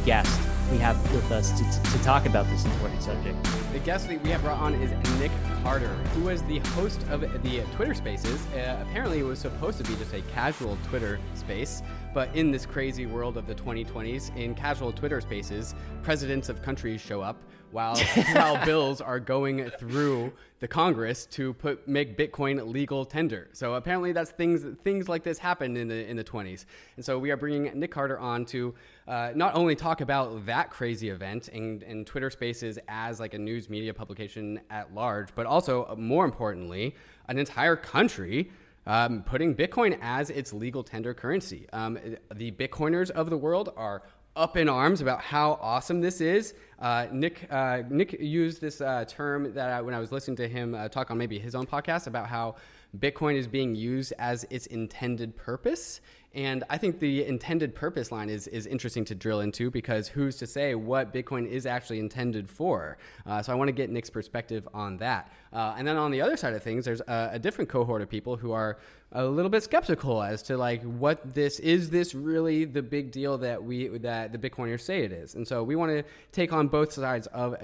guest we have with us to talk about this important subject. The guest that we have brought on is Nick Carter, who was the host of the Twitter Spaces. Apparently, it was supposed to be just a casual Twitter space, but in this crazy world of the 2020s, in casual Twitter Spaces, presidents of countries show up while bills are going through the Congress to make Bitcoin legal tender. So apparently, that's things like this happen in the 20s. And so we are bringing Nick Carter on to not only talk about that crazy event and Twitter Spaces as like a news media publication at large, but also more importantly, an entire country putting Bitcoin as its legal tender currency. The Bitcoiners of the world are up in arms about how awesome this is. Nick used this term that when I was listening to him talk on maybe his own podcast about how Bitcoin is being used as its intended purpose. And I think the intended purpose line is interesting to drill into, because who's to say what Bitcoin is actually intended for? So I want to get Nick's perspective on that. And then on the other side of things, there's a different cohort of people who are a little bit skeptical as to like what this is. This really the big deal that the Bitcoiners say it is? And so we want to take on both sides of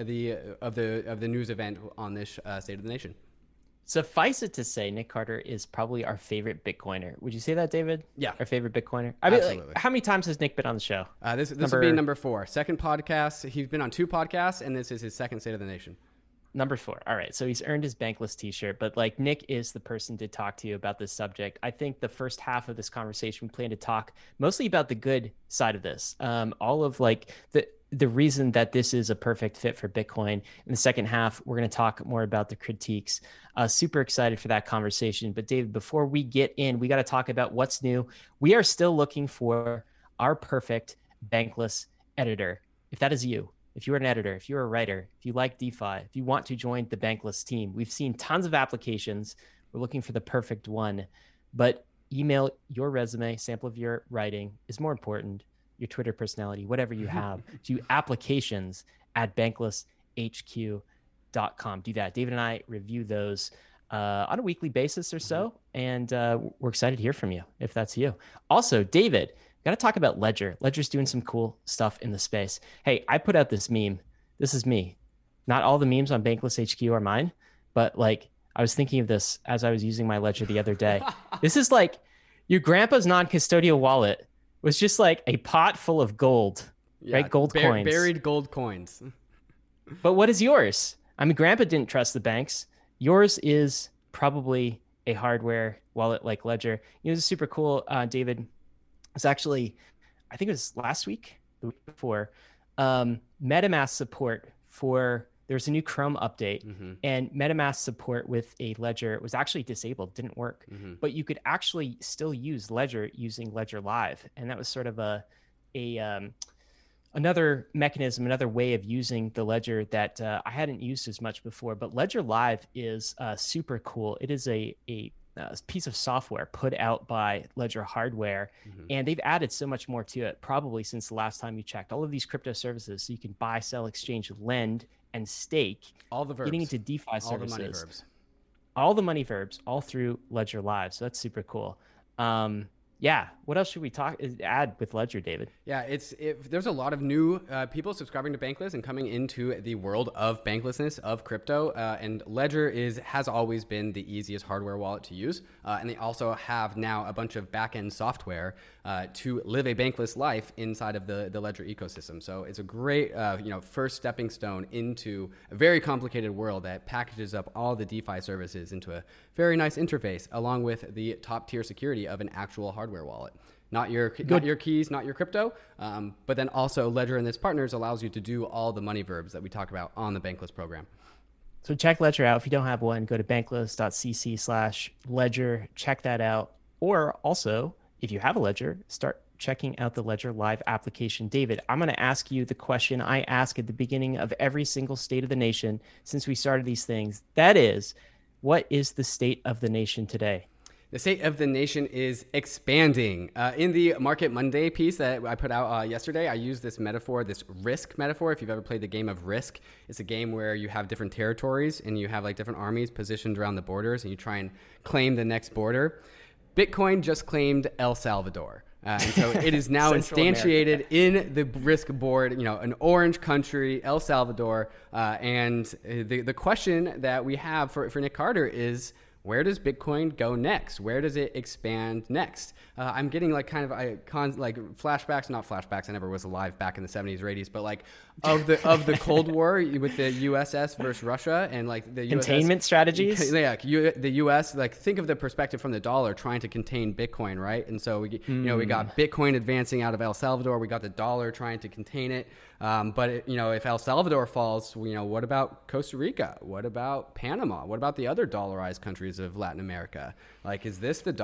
the news event on this State of the Nation. Suffice it to say, Nick Carter is probably our favorite Bitcoiner. Would you say that, David? Yeah. Our favorite Bitcoiner? Absolutely. Like, how many times has Nick been on the show? This will be number 4. Second podcast. He's been on 2 podcasts, and this is his second State of the Nation. Number 4. All right. So he's earned his Bankless t-shirt, but like Nick is the person to talk to you about this subject. I think the first half of this conversation, we plan to talk mostly about the good side of this. All of like the reason that this is a perfect fit for Bitcoin. In the second half, we're going to talk more about the critiques. Super excited for that conversation. But David, before we get in, we got to talk about what's new. We are still looking for our perfect Bankless editor. If that is you, if you're an editor, if you're a writer, if you like DeFi, if you want to join the Bankless team, we've seen tons of applications. We're looking for the perfect one. But email your resume, sample of your writing is more important. Your Twitter personality, whatever you have, to applications@banklesshq.com. Do that. David and I review those on a weekly basis or so, and we're excited to hear from you if that's you. Also, David, got to talk about Ledger. Ledger's doing some cool stuff in the space. Hey, I put out this meme. This is me. Not all the memes on Bankless HQ are mine, but like I was thinking of this as I was using my Ledger the other day. This is like your grandpa's non-custodial wallet was just like a pot full of gold, right? Gold coins. Buried gold coins. But what is yours? I mean, Grandpa didn't trust the banks. Yours is probably a hardware wallet like Ledger. You know, this is super cool, David. It's actually, I think it was last week, the week before, MetaMask support there's a new Chrome update, and MetaMask support with a Ledger was actually disabled, didn't work, but you could actually still use Ledger using Ledger Live. And that was sort of another mechanism, another way of using the Ledger that I hadn't used as much before. But Ledger Live is super cool. It is a piece of software put out by Ledger Hardware, and they've added so much more to it, probably since the last time you checked. All of these crypto services, so you can buy, sell, exchange, lend, and stake. All the verbs. Getting into DeFi services. All the money verbs. All the money verbs, all through Ledger Live. So that's super cool. Yeah. What else should we add with Ledger, David? Yeah, there's a lot of new people subscribing to Bankless and coming into the world of banklessness, of crypto. And Ledger has always been the easiest hardware wallet to use. And they also have now a bunch of back-end software to live a bankless life inside of the Ledger ecosystem. So it's a great first stepping stone into a very complicated world that packages up all the DeFi services into a very nice interface, along with the top-tier security of an actual hardware wallet. Not your keys, not your crypto, but then also Ledger and its partners allows you to do all the money verbs that we talk about on the Bankless program. So check Ledger out. If you don't have one, go to bankless.cc/Ledger. Check that out. Or also, if you have a Ledger, start checking out the Ledger Live application. David, I'm going to ask you the question I ask at the beginning of every single State of the Nation since we started these things. That is, what is the state of the nation today? The state of the nation is expanding. In the Market Monday piece that I put out yesterday, I used this metaphor, this Risk metaphor. If you've ever played the game of Risk, it's a game where you have different territories and you have like different armies positioned around the borders and you try and claim the next border. Bitcoin just claimed El Salvador. And so it is now instantiated in the risk board, an orange country, El Salvador. And the question that we have for Nick Carter is, where does Bitcoin go next? Where does it expand next? I'm getting like kind of flashbacks, not flashbacks. I never was alive back in the 70s or 80s, but like of the Cold War with the USS versus Russia and like the containment strategies. Yeah, the US, like think of the perspective from the dollar trying to contain Bitcoin, right? And so we got Bitcoin advancing out of El Salvador. We got the dollar trying to contain it. But if El Salvador falls, what about Costa Rica? What about Panama? What about the other dollarized countries of Latin America? Like, is this the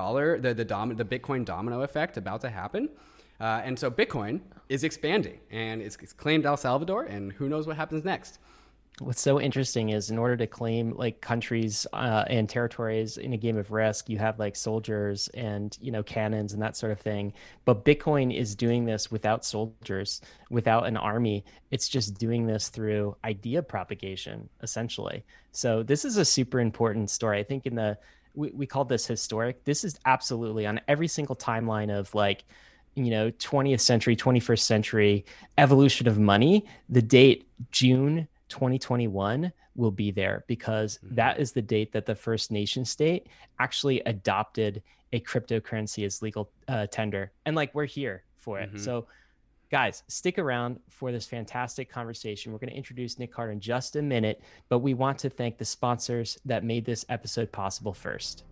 Bitcoin domino effect about to happen? And so Bitcoin is expanding, and it's claimed El Salvador, and who knows what happens next. What's so interesting is in order to claim like countries and territories in a game of Risk, you have like soldiers and, cannons and that sort of thing. But Bitcoin is doing this without soldiers, without an army. It's just doing this through idea propagation, essentially. So this is a super important story. I think we called this historic. This is absolutely on every single timeline of like, 20th century, 21st century evolution of money. The date June 2021 will be there because that is the date that the first nation state actually adopted a cryptocurrency as legal tender. And like, we're here for it. So guys, stick around for this fantastic conversation. We're going to introduce Nick Carter in just a minute, but we want to thank the sponsors that made this episode possible first.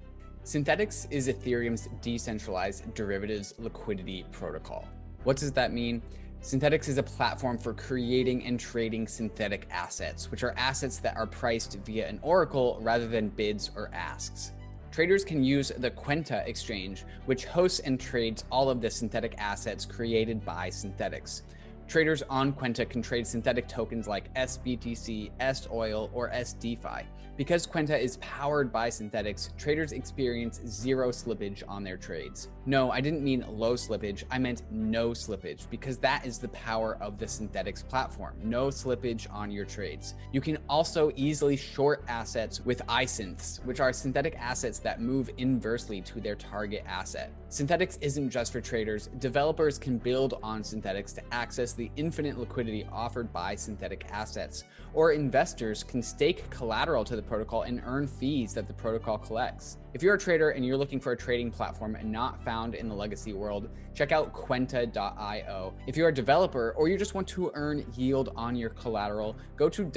Synthetix is Ethereum's decentralized derivatives liquidity protocol. What does that mean? Synthetix is a platform for creating and trading synthetic assets, which are assets that are priced via an oracle rather than bids or asks. Traders can use the Quenta exchange, which hosts and trades all of the synthetic assets created by Synthetix. Traders on Quenta can trade synthetic tokens like SBTC, SOil, or SDeFi. Because Quenta is powered by Synthetix, traders experience zero slippage on their trades. No, I didn't mean low slippage, I meant no slippage, because that is the power of the Synthetix platform. No slippage on your trades. You can also easily short assets with iSynths, which are synthetic assets that move inversely to their target asset. Synthetix isn't just for traders. Developers can build on Synthetix to access the infinite liquidity offered by synthetic assets, or investors can stake collateral to the protocol and earn fees that the protocol collects. If you're a trader and you're looking for a trading platform not found in the legacy world, check out Quenta.io. If you're a developer or you just want to earn yield on your collateral, go to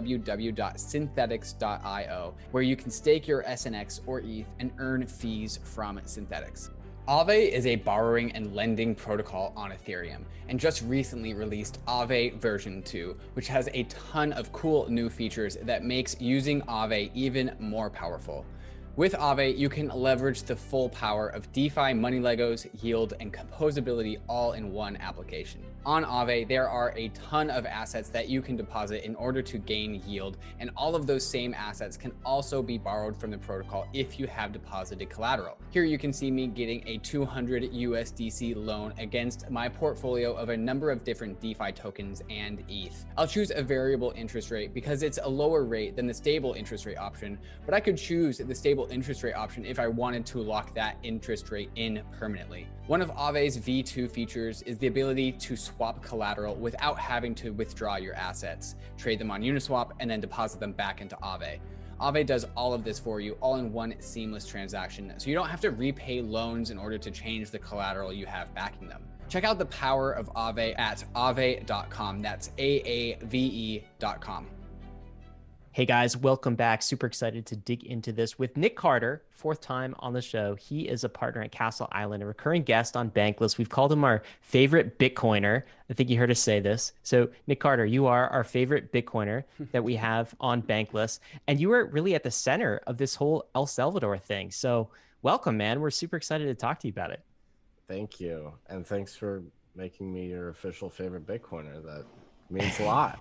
www.synthetix.io, where you can stake your SNX or ETH and earn fees from Synthetix. Aave is a borrowing and lending protocol on Ethereum, and just recently released Aave version 2, which has a ton of cool new features that makes using Aave even more powerful. With Aave, you can leverage the full power of DeFi, money Legos, yield, and composability all in one application. On Aave, there are a ton of assets that you can deposit in order to gain yield, and all of those same assets can also be borrowed from the protocol if you have deposited collateral. Here you can see me getting a 200 USDC loan against my portfolio of a number of different DeFi tokens and ETH. I'll choose a variable interest rate because it's a lower rate than the stable interest rate option, but I could choose the stable interest rate option if I wanted to lock that interest rate in permanently. One of Aave's V2 features is the ability to swap collateral without having to withdraw your assets, trade them on Uniswap, and then deposit them back into Aave. Aave does all of this for you all in one seamless transaction, so you don't have to repay loans in order to change the collateral you have backing them. Check out the power of Aave at aave.com. That's AAVE.com. Hey guys, welcome back. Super excited to dig into this with Nick Carter, fourth time on the show. He is a partner at Castle Island, a recurring guest on Bankless. We've called him our favorite Bitcoiner. I think you heard us say this. So Nick Carter, you are our favorite Bitcoiner that we have on Bankless. And you are really at the center of this whole El Salvador thing. So welcome, man. We're super excited to talk to you about it. Thank you. And thanks for making me your official favorite Bitcoiner. That means a lot.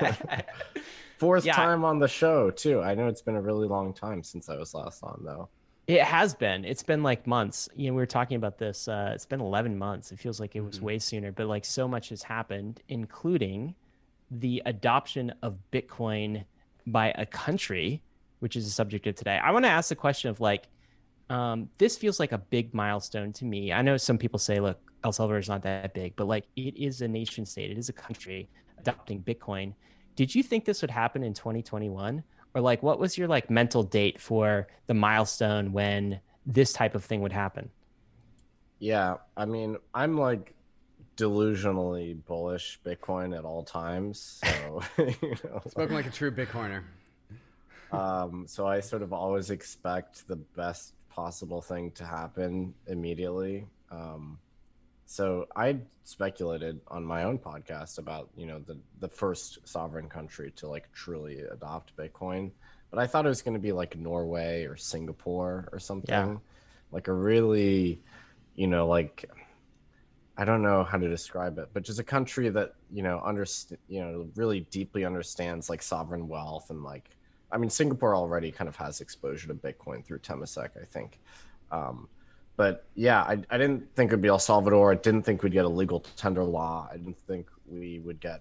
Fourth time on the show too. I know it's been a really long time since I was last on though. It has been. It's been like months. We were talking about this. It's been 11 months. It feels like it was way sooner, but like so much has happened, including the adoption of Bitcoin by a country, which is the subject of today. I want to ask the question of like, This feels like a big milestone to me. I know some people say, look, El Salvador is not that big, but like it is a nation state. It is a country adopting Bitcoin. Did you think this would happen in 2021? Or like, what was your like mental date for the milestone when this type of thing would happen? Yeah, I mean, I'm like delusionally bullish Bitcoin at all times. So, Spoken like a true Bitcoiner. So I sort of always expect the best possible thing to happen immediately. So I speculated on my own podcast about, the first sovereign country to like truly adopt Bitcoin, but I thought it was going to be like Norway or Singapore or something. Yeah. Like a really, like I don't know how to describe it, but just a country that, really deeply understands like sovereign wealth and like, I mean, Singapore already kind of has exposure to Bitcoin through Temasek, I think. But yeah, I didn't think it'd be El Salvador. I didn't think we'd get a legal tender law. I didn't think we would get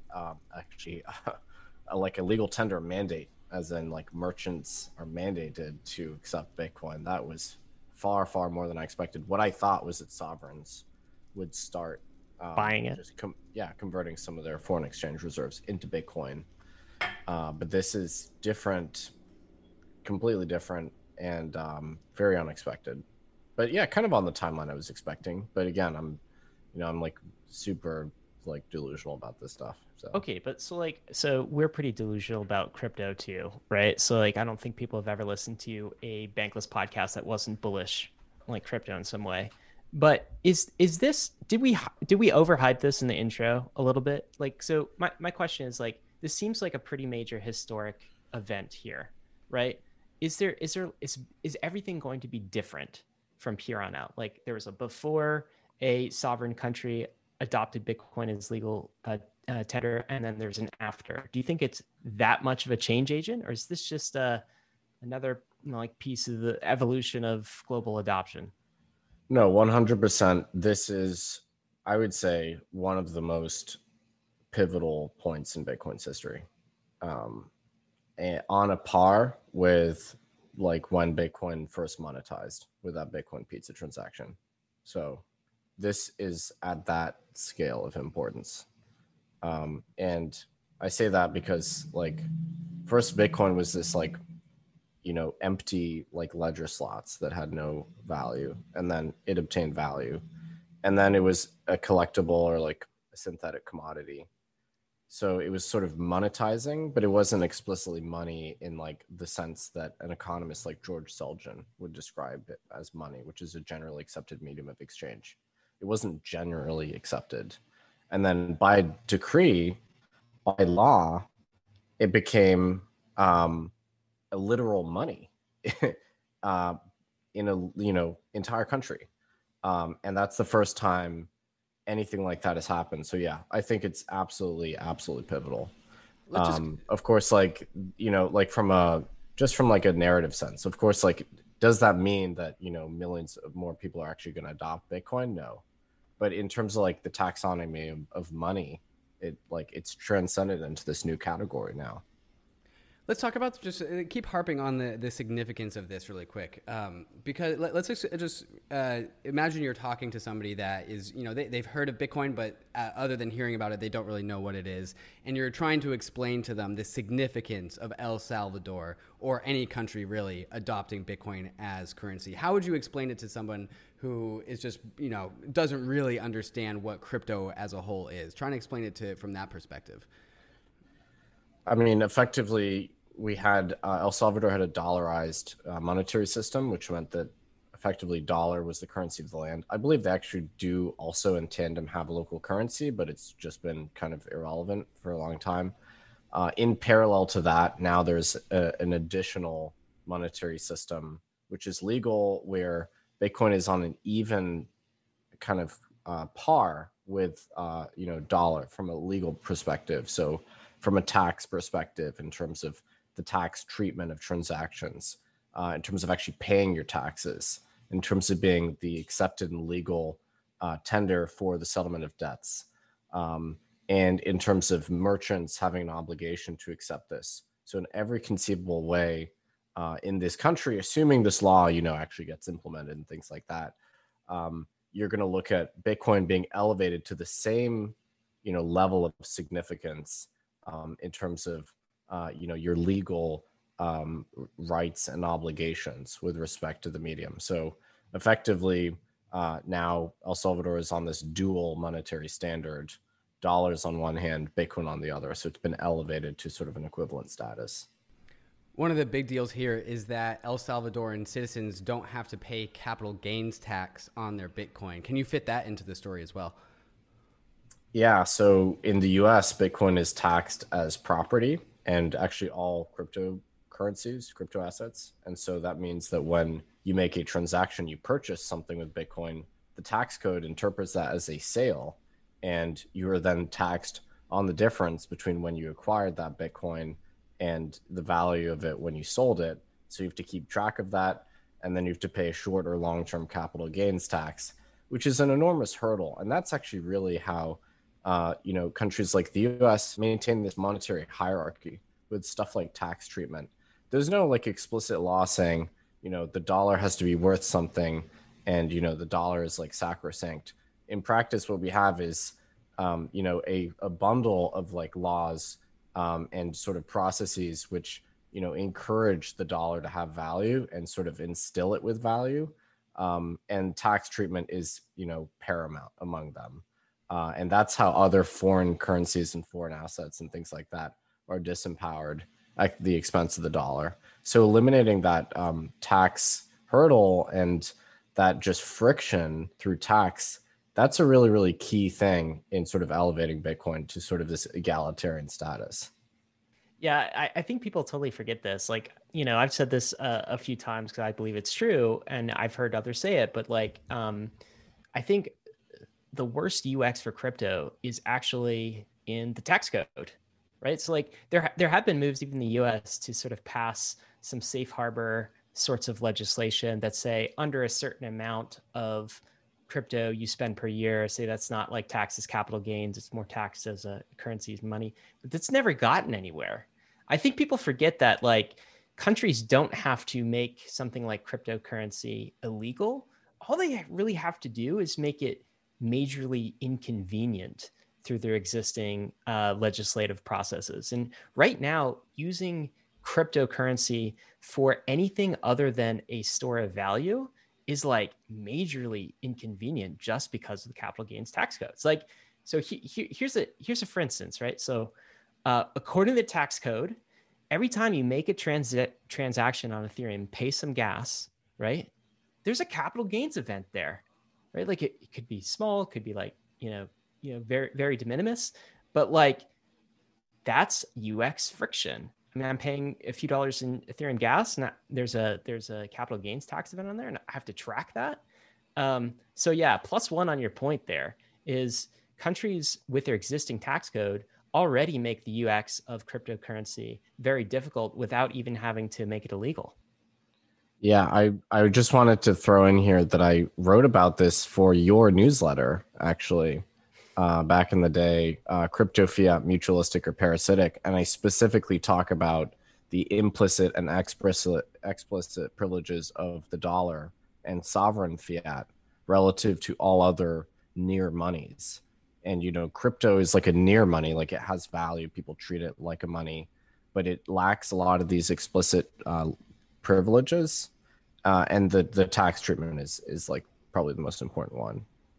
like a legal tender mandate, as in like merchants are mandated to accept Bitcoin. That was far, far more than I expected. What I thought was that sovereigns would start Buying it. just converting some of their foreign exchange reserves into Bitcoin. But this is different, completely different, and very unexpected. But yeah, kind of on the timeline I was expecting. But again, I'm like super like delusional about this stuff. So Okay, but so we're pretty delusional about crypto too, right? So like I don't think people have ever listened to a Bankless podcast that wasn't bullish like crypto in some way. But is this did we overhype this in the intro a little bit? Like so my question is like this seems like a pretty major historic event here, right? Is everything going to be different from here on out? Like there was a before a sovereign country adopted Bitcoin as legal tender, and then there's an after. Do you think it's that much of a change agent, or is this just another like piece of the evolution of global adoption? no, 100%. This is, I would say, one of the most pivotal points in Bitcoin's history, and on a par with like when Bitcoin first monetized with that Bitcoin pizza transaction. So this is at that scale of importance. And I say that because like first Bitcoin was this like, empty like ledger slots that had no value, and then it obtained value. And then it was a collectible or like a synthetic commodity. So it was sort of monetizing, but it wasn't explicitly money in like the sense that an economist like George Selgin would describe it as money, which is a generally accepted medium of exchange. It wasn't generally accepted. And then by decree, by law, it became a literal money in a entire country. And that's the first time anything like that has happened. So yeah, I think it's absolutely pivotal. Of course, like, like from like a narrative sense, of course, like, does that mean that, millions of more people are actually going to adopt Bitcoin? No. But in terms of like the taxonomy of money, it's transcended into this new category now. Let's talk about just keep harping on the significance of this really quick, because let's just imagine you're talking to somebody that is, they've heard of Bitcoin, but other than hearing about it, they don't really know what it is. And you're trying to explain to them the significance of El Salvador or any country really adopting Bitcoin as currency. How would you explain it to someone who is just, doesn't really understand what crypto as a whole is? Trying to explain it from that perspective. I mean, effectively, we had El Salvador had a dollarized monetary system, which meant that effectively dollar was the currency of the land. I believe they actually do also in tandem have a local currency, but it's just been kind of irrelevant for a long time. In parallel to that, now there's an additional monetary system, which is legal, where Bitcoin is on an even kind of par with, dollar from a legal perspective. So from a tax perspective, in terms of the tax treatment of transactions, in terms of actually paying your taxes, in terms of being the accepted and legal tender for the settlement of debts, and in terms of merchants having an obligation to accept this. So in every conceivable way, in this country, assuming this law, actually gets implemented and things like that, you're going to look at Bitcoin being elevated to the same, level of significance in terms of, your legal rights and obligations with respect to the medium. So effectively, now El Salvador is on this dual monetary standard, dollars on one hand, Bitcoin on the other. So it's been elevated to sort of an equivalent status. One of the big deals here is that El Salvadoran citizens don't have to pay capital gains tax on their Bitcoin. Can you fit that into the story as well? Yeah, so in the US, Bitcoin is taxed as property, and actually all cryptocurrencies, crypto assets. And so that means that when you make a transaction, you purchase something with Bitcoin, the tax code interprets that as a sale, and you are then taxed on the difference between when you acquired that Bitcoin and the value of it when you sold it. So you have to keep track of that. And then you have to pay a short or long-term capital gains tax, which is an enormous hurdle. And that's actually really how, countries like the US maintain this monetary hierarchy with stuff like tax treatment. There's no like explicit law saying, the dollar has to be worth something and, the dollar is like sacrosanct. In practice, what we have is, a bundle of like laws and sort of processes which encourage the dollar to have value and sort of instill it with value, and tax treatment is paramount among them, and that's how other foreign currencies and foreign assets and things like that are disempowered at the expense of the dollar. So eliminating that tax hurdle and that just friction through tax, that's a really, really key thing in sort of elevating Bitcoin to sort of this egalitarian status. Yeah, I think people totally forget this. Like, I've said this a few times because I believe it's true, and I've heard others say it. But like, I think the worst UX for crypto is actually in the tax code, right? So like, there have been moves even in the US to sort of pass some safe harbor sorts of legislation that say under a certain amount of crypto you spend per year, say that's not like taxed as capital gains, it's more taxed as a currency, money, but that's never gotten anywhere. I think people forget that like countries don't have to make something like cryptocurrency illegal. All they really have to do is make it majorly inconvenient through their existing legislative processes. And right now, using cryptocurrency for anything other than a store of value is like majorly inconvenient just because of the capital gains tax codes. Like, so here's a for instance, right? So according to the tax code, every time you make a transaction on Ethereum, pay some gas, right? There's a capital gains event there, right? Like it could be small, it could be like, very, very de minimis, but like that's UX friction. I mean, I'm paying a few dollars in Ethereum gas, and there's a capital gains tax event on there, and I have to track that. So yeah, +1 on your point there is countries with their existing tax code already make the UX of cryptocurrency very difficult without even having to make it illegal. Yeah, I just wanted to throw in here that I wrote about this for your newsletter, actually, back in the day, Crypto Fiat Mutualistic or Parasitic. And I specifically talk about the implicit and explicit privileges of the dollar and sovereign fiat relative to all other near monies. And, crypto is like a near money, like it has value. People treat it like a money, but it lacks a lot of these explicit privileges. And the tax treatment is like probably the most important one.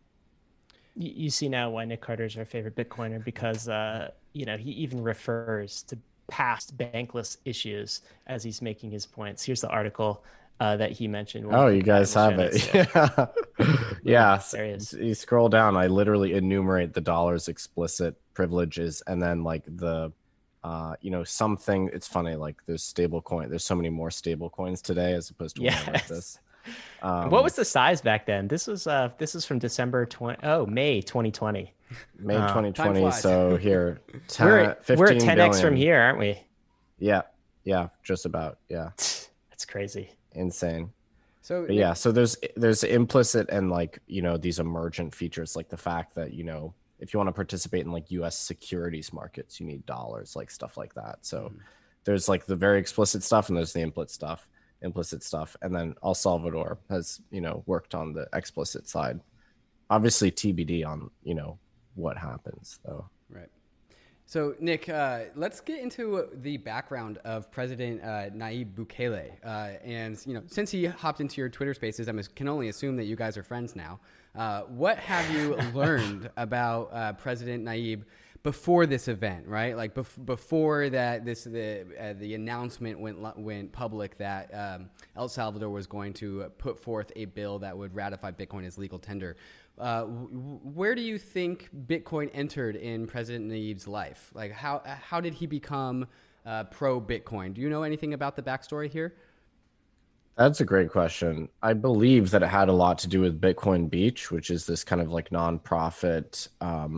You see now why Nick Carter is our favorite Bitcoiner, because, he even refers to past bankless issues as he's making his points. Here's the article that he mentioned. Oh, you guys have it. Yeah. Yeah. You scroll down, I literally enumerate the dollar's explicit privileges, and then like the, something, it's funny, like there's so many more stable coins today as opposed to one like this. What was the size back then? This is from May 2020. May 2020. So here, we're at 10x billion. From here, aren't we? Yeah, just about. Yeah, that's crazy, insane. So yeah, so there's implicit and like these emergent features, like the fact that if you want to participate in like U.S. securities markets, you need dollars, like stuff like that. So there's like the very explicit stuff and there's the implicit stuff. And then El Salvador has, worked on the explicit side. Obviously TBD on, what happens though. Right. So Nick, let's get into the background of President Nayib Bukele. And, since he hopped into your Twitter spaces, I can only assume that you guys are friends now. What have you learned about President Nayib before this event, right? Like before that, the announcement went public that El Salvador was going to put forth a bill that would ratify Bitcoin as legal tender. Where do you think Bitcoin entered in President Nayib's life? Like how did he become pro Bitcoin? Do you know anything about the backstory here? That's a great question. I believe that it had a lot to do with Bitcoin Beach, which is this kind of like nonprofit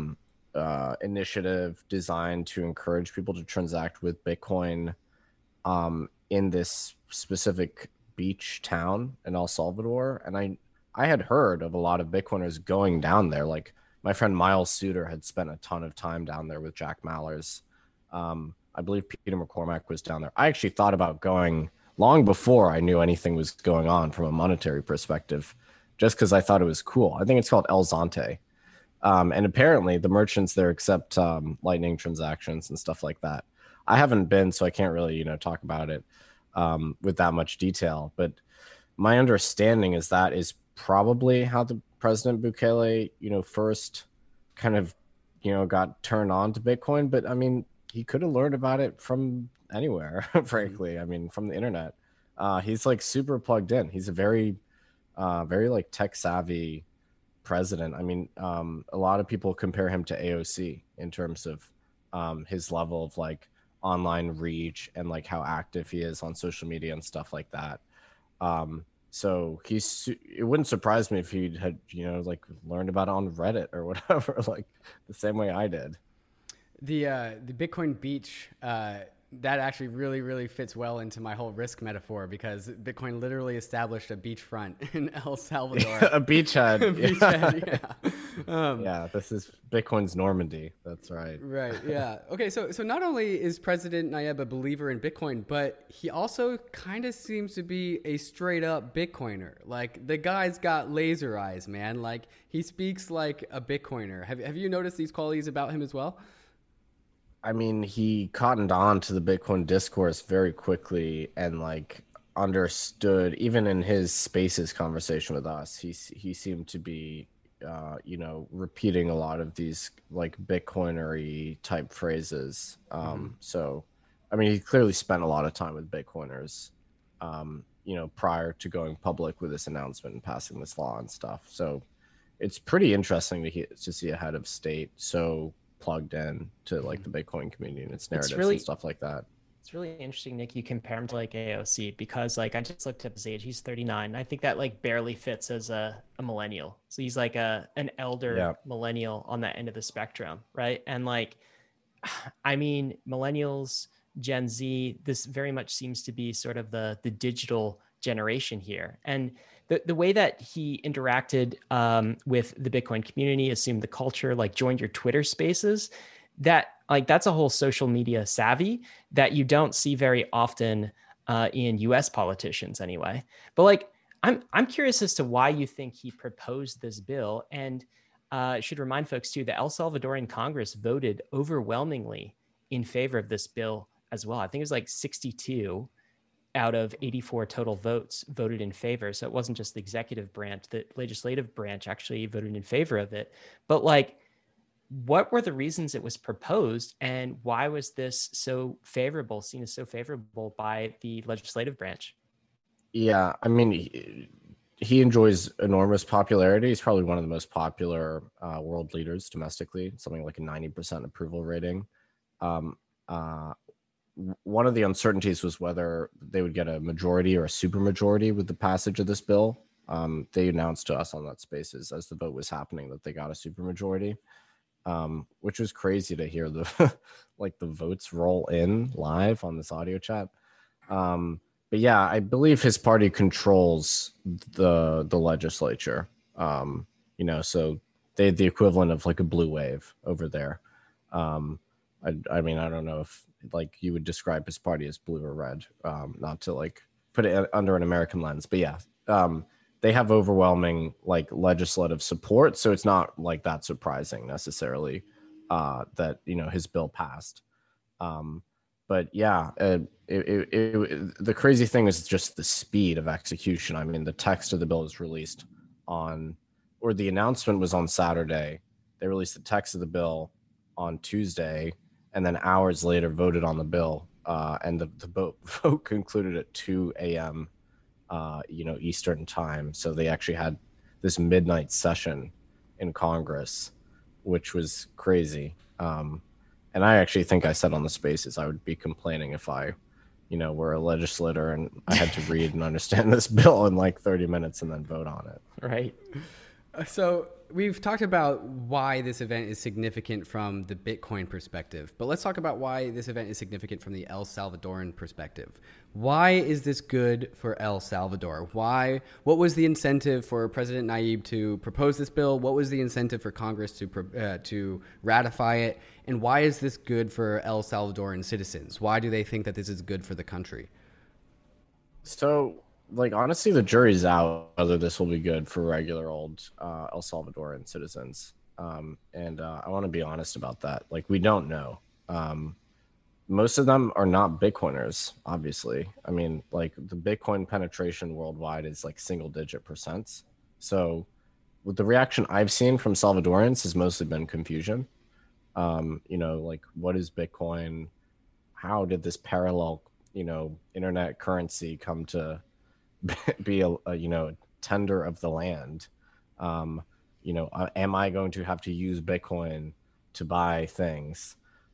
initiative designed to encourage people to transact with Bitcoin in this specific beach town in El Salvador. And I had heard of a lot of Bitcoiners going down there. Like my friend Miles Suter had spent a ton of time down there with Jack Mallers. I believe Peter McCormack was down there. I actually thought about going long before I knew anything was going on from a monetary perspective, just because I thought it was cool. I think it's called El Zonte. And apparently the merchants there accept Lightning transactions and stuff like that. I haven't been, so I can't really, talk about it with that much detail. But my understanding is that is probably how the President Bukele, first kind of, got turned on to Bitcoin. But I mean, he could have learned about it from anywhere, frankly. I mean, from the internet. He's like super plugged in. He's a very like tech savvy president. I mean, a lot of people compare him to AOC in terms of his level of like online reach and like how active he is on social media and stuff like that. So it wouldn't surprise me if he had, like learned about it on Reddit or whatever, like the same way I did. The Bitcoin Beach, that actually really, really fits well into my whole risk metaphor, because Bitcoin literally established a beachfront in El Salvador. A beachhead. A beachhead, yeah. Yeah, this is Bitcoin's Normandy. That's right. Right, yeah. Okay, so not only is President Nayib a believer in Bitcoin, but he also kind of seems to be a straight up Bitcoiner. Like, the guy's got laser eyes, man. Like, he speaks like a Bitcoiner. Have you noticed these qualities about him as well? I mean, he cottoned on to the Bitcoin discourse very quickly and like understood, even in his Spaces conversation with us, he seemed to be, repeating a lot of these like Bitcoinery type phrases. So, I mean, he clearly spent a lot of time with Bitcoiners, prior to going public with this announcement and passing this law and stuff. So it's pretty interesting to see a head of state so plugged in to like the Bitcoin community and its narratives and stuff like that. It's really interesting, Nick, you compare him to like AOC, because like I just looked up his age. He's 39. I think that like barely fits as a millennial. So he's like an elder millennial on that end of the spectrum, right? And like, I mean, millennials, Gen Z, this very much seems to be sort of the digital generation here. And the way that he interacted with the Bitcoin community, assumed the culture, like joined your Twitter spaces, that's a whole social media savvy that you don't see very often in US politicians anyway. But like, I'm curious as to why you think he proposed this bill. And I should remind folks too, the El Salvadorian Congress voted overwhelmingly in favor of this bill as well. I think it was like 62 out of 84 total votes voted in favor. So it wasn't just the executive branch, the legislative branch actually voted in favor of it. But like, what were the reasons it was proposed, and why was this so favorable, seen as so favorable by the legislative branch? Yeah, I mean, he enjoys enormous popularity. He's probably one of the most popular world leaders domestically, something like a 90% approval rating. One of the uncertainties was whether they would get a majority or a supermajority with the passage of this bill. They announced to us on that Spaces as the vote was happening that they got a supermajority, which was crazy to hear the like the votes roll in live on this audio chat. But yeah, I believe his party controls the legislature. So they had the equivalent of like a blue wave over there. I mean, I don't know if like you would describe his party as blue or red, not to like put it under an American lens, but yeah, they have overwhelming like legislative support, so it's not like that surprising necessarily that his bill passed. But yeah, the crazy thing is just the speed of execution. I mean, the text of the bill was released or the announcement was on Saturday. They released the text of the bill on Tuesday, and then hours later voted on the bill. And the vote concluded at 2 a.m. Eastern time. So they actually had this midnight session in Congress, which was crazy. And I actually think I said on the Spaces I would be complaining if I, were a legislator and I had to read and understand this bill in like 30 minutes and then vote on it. Right. So we've talked about why this event is significant from the Bitcoin perspective, but let's talk about why this event is significant from the El Salvadoran perspective. Why is this good for El Salvador? What was the incentive for President Nayib to propose this bill? What was the incentive for Congress to ratify it? And why is this good for El Salvadoran citizens? Why do they think that this is good for the country? So, like, honestly, the jury's out whether this will be good for regular old El Salvadoran citizens. And I want to be honest about that. Like, we don't know. Most of them are not Bitcoiners, obviously. I mean, like, the Bitcoin penetration worldwide is like single-digit percents. So, with the reaction I've seen from Salvadorans has mostly been confusion. Like, what is Bitcoin? How did this parallel, internet currency come to be a tender of the land? Am I going to have to use Bitcoin to buy things?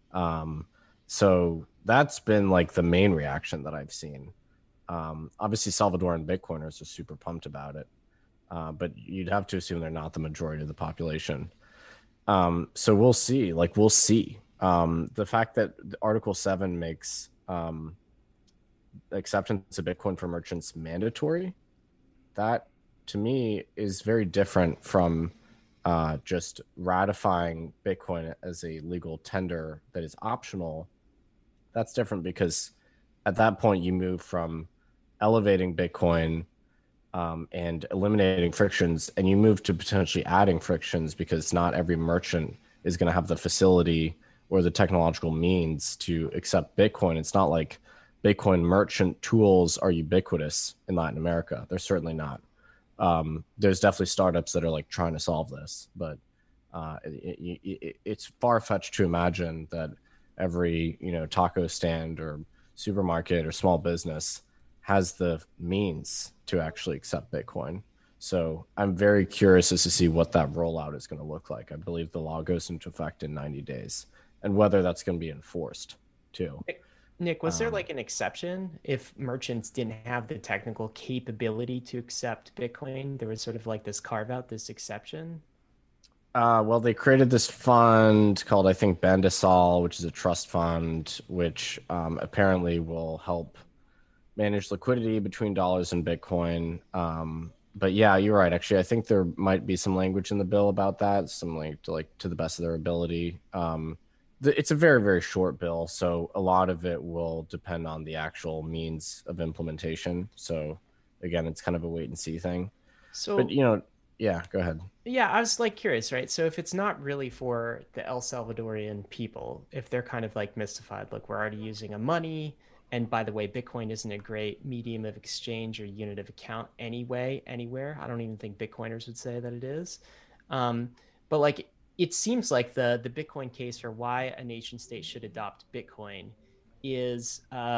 So that's been like the main reaction that I've seen. Obviously Salvadoran Bitcoiners are super pumped about it, but you'd have to assume they're not the majority of the population. So we'll see. The fact that Article 7 makes acceptance of Bitcoin for merchants mandatory, that to me is very different from just ratifying Bitcoin as a legal tender that is optional. That's different because at that point you move from elevating Bitcoin and eliminating frictions, and you move to potentially adding frictions because not every merchant is going to have the facility or the technological means to accept Bitcoin. It's not like Bitcoin merchant tools are ubiquitous in Latin America. They're certainly not. There's definitely startups that are like trying to solve this, but it's far-fetched to imagine that every taco stand or supermarket or small business has the means to actually accept Bitcoin. So I'm very curious as to see what that rollout is going to look like. I believe the law goes into effect in 90 days, and whether that's going to be enforced too. Nick, was there like an exception if merchants didn't have the technical capability to accept Bitcoin? There was sort of like this carve out, this exception. Well, they created this fund called, I think, Bandesal, which is a trust fund, which apparently will help manage liquidity between dollars and Bitcoin. But yeah, you're right. Actually, I think there might be some language in the bill about that, some like to the best of their ability. It's a very, very short bill, so a lot of it will depend on the actual means of implementation. So again, it's kind of a wait and see thing. So, but yeah, go ahead. Yeah, I was like curious, right? So if it's not really for the El Salvadorian people, if they're kind of like mystified, look, we're already using a money. And by the way, Bitcoin isn't a great medium of exchange or unit of account anyway, anywhere. I don't even think Bitcoiners would say that it is. But like, it seems like the Bitcoin case for why a nation state should adopt Bitcoin is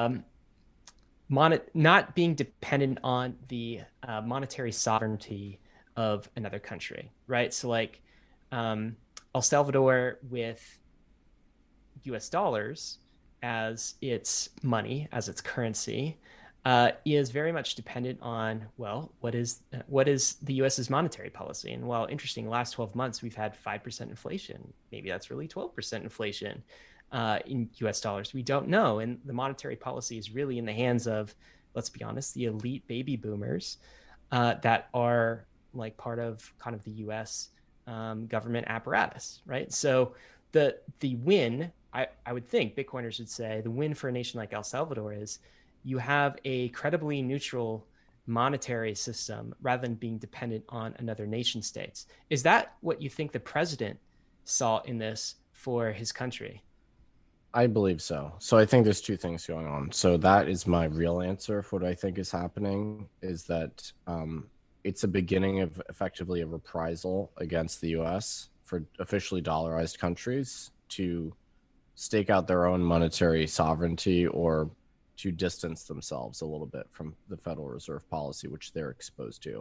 not being dependent on the monetary sovereignty of another country, right? So like El Salvador with US dollars as its money, as its currency, is very much dependent on, well, what is the US's monetary policy? And while interesting, last 12 months, we've had 5% inflation. Maybe that's really 12% inflation in US dollars. We don't know. And the monetary policy is really in the hands of, let's be honest, the elite baby boomers that are like part of kind of the US government apparatus, right? So the win I would think Bitcoiners would say the win for a nation like El Salvador is you have a credibly neutral monetary system rather than being dependent on another nation states. Is that what you think the president saw in this for his country? I believe so. So I think there's two things going on. So that is my real answer for what I think is happening is that it's a beginning of effectively a reprisal against the US for officially dollarized countries to stake out their own monetary sovereignty or to distance themselves a little bit from the Federal Reserve policy, which they're exposed to.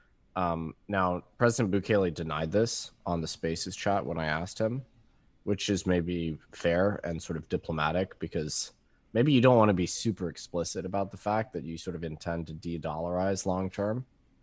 Now, President Bukele denied this on the Spaces chat when I asked him, which is maybe fair and sort of diplomatic because maybe you don't want to be super explicit about the fact that you sort of intend to de-dollarize long term.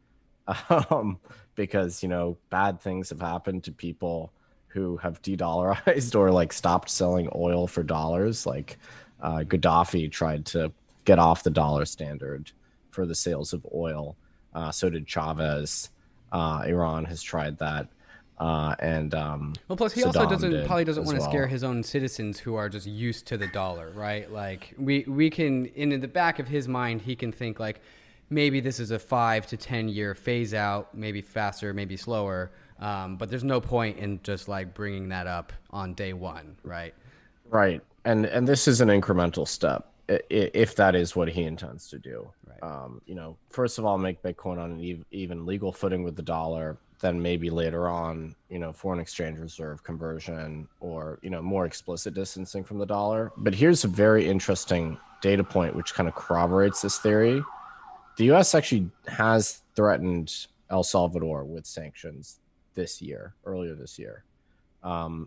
Because, you know, bad things have happened to people who have de-dollarized or like stopped selling oil for dollars. Like Gaddafi tried to get off the dollar standard for the sales of oil. So did Chavez. Iran has tried that. Plus he Saddam also probably doesn't want to well. scare his own citizens who are just used to the dollar, right? Like we can, in the back of his mind, he can think like maybe this is a 5 to 10 year phase out, maybe faster, maybe slower. But there's no point in just like bringing that up on day one, right? Right. And this is an incremental step if that is what he intends to do. Right. You know, first of all, make Bitcoin on an even legal footing with the dollar. Then maybe later on, you know, foreign exchange reserve conversion or, you know, more explicit distancing from the dollar. But here's a very interesting data point which kind of corroborates this theory. The U.S. actually has threatened El Salvador with sanctions earlier this year. When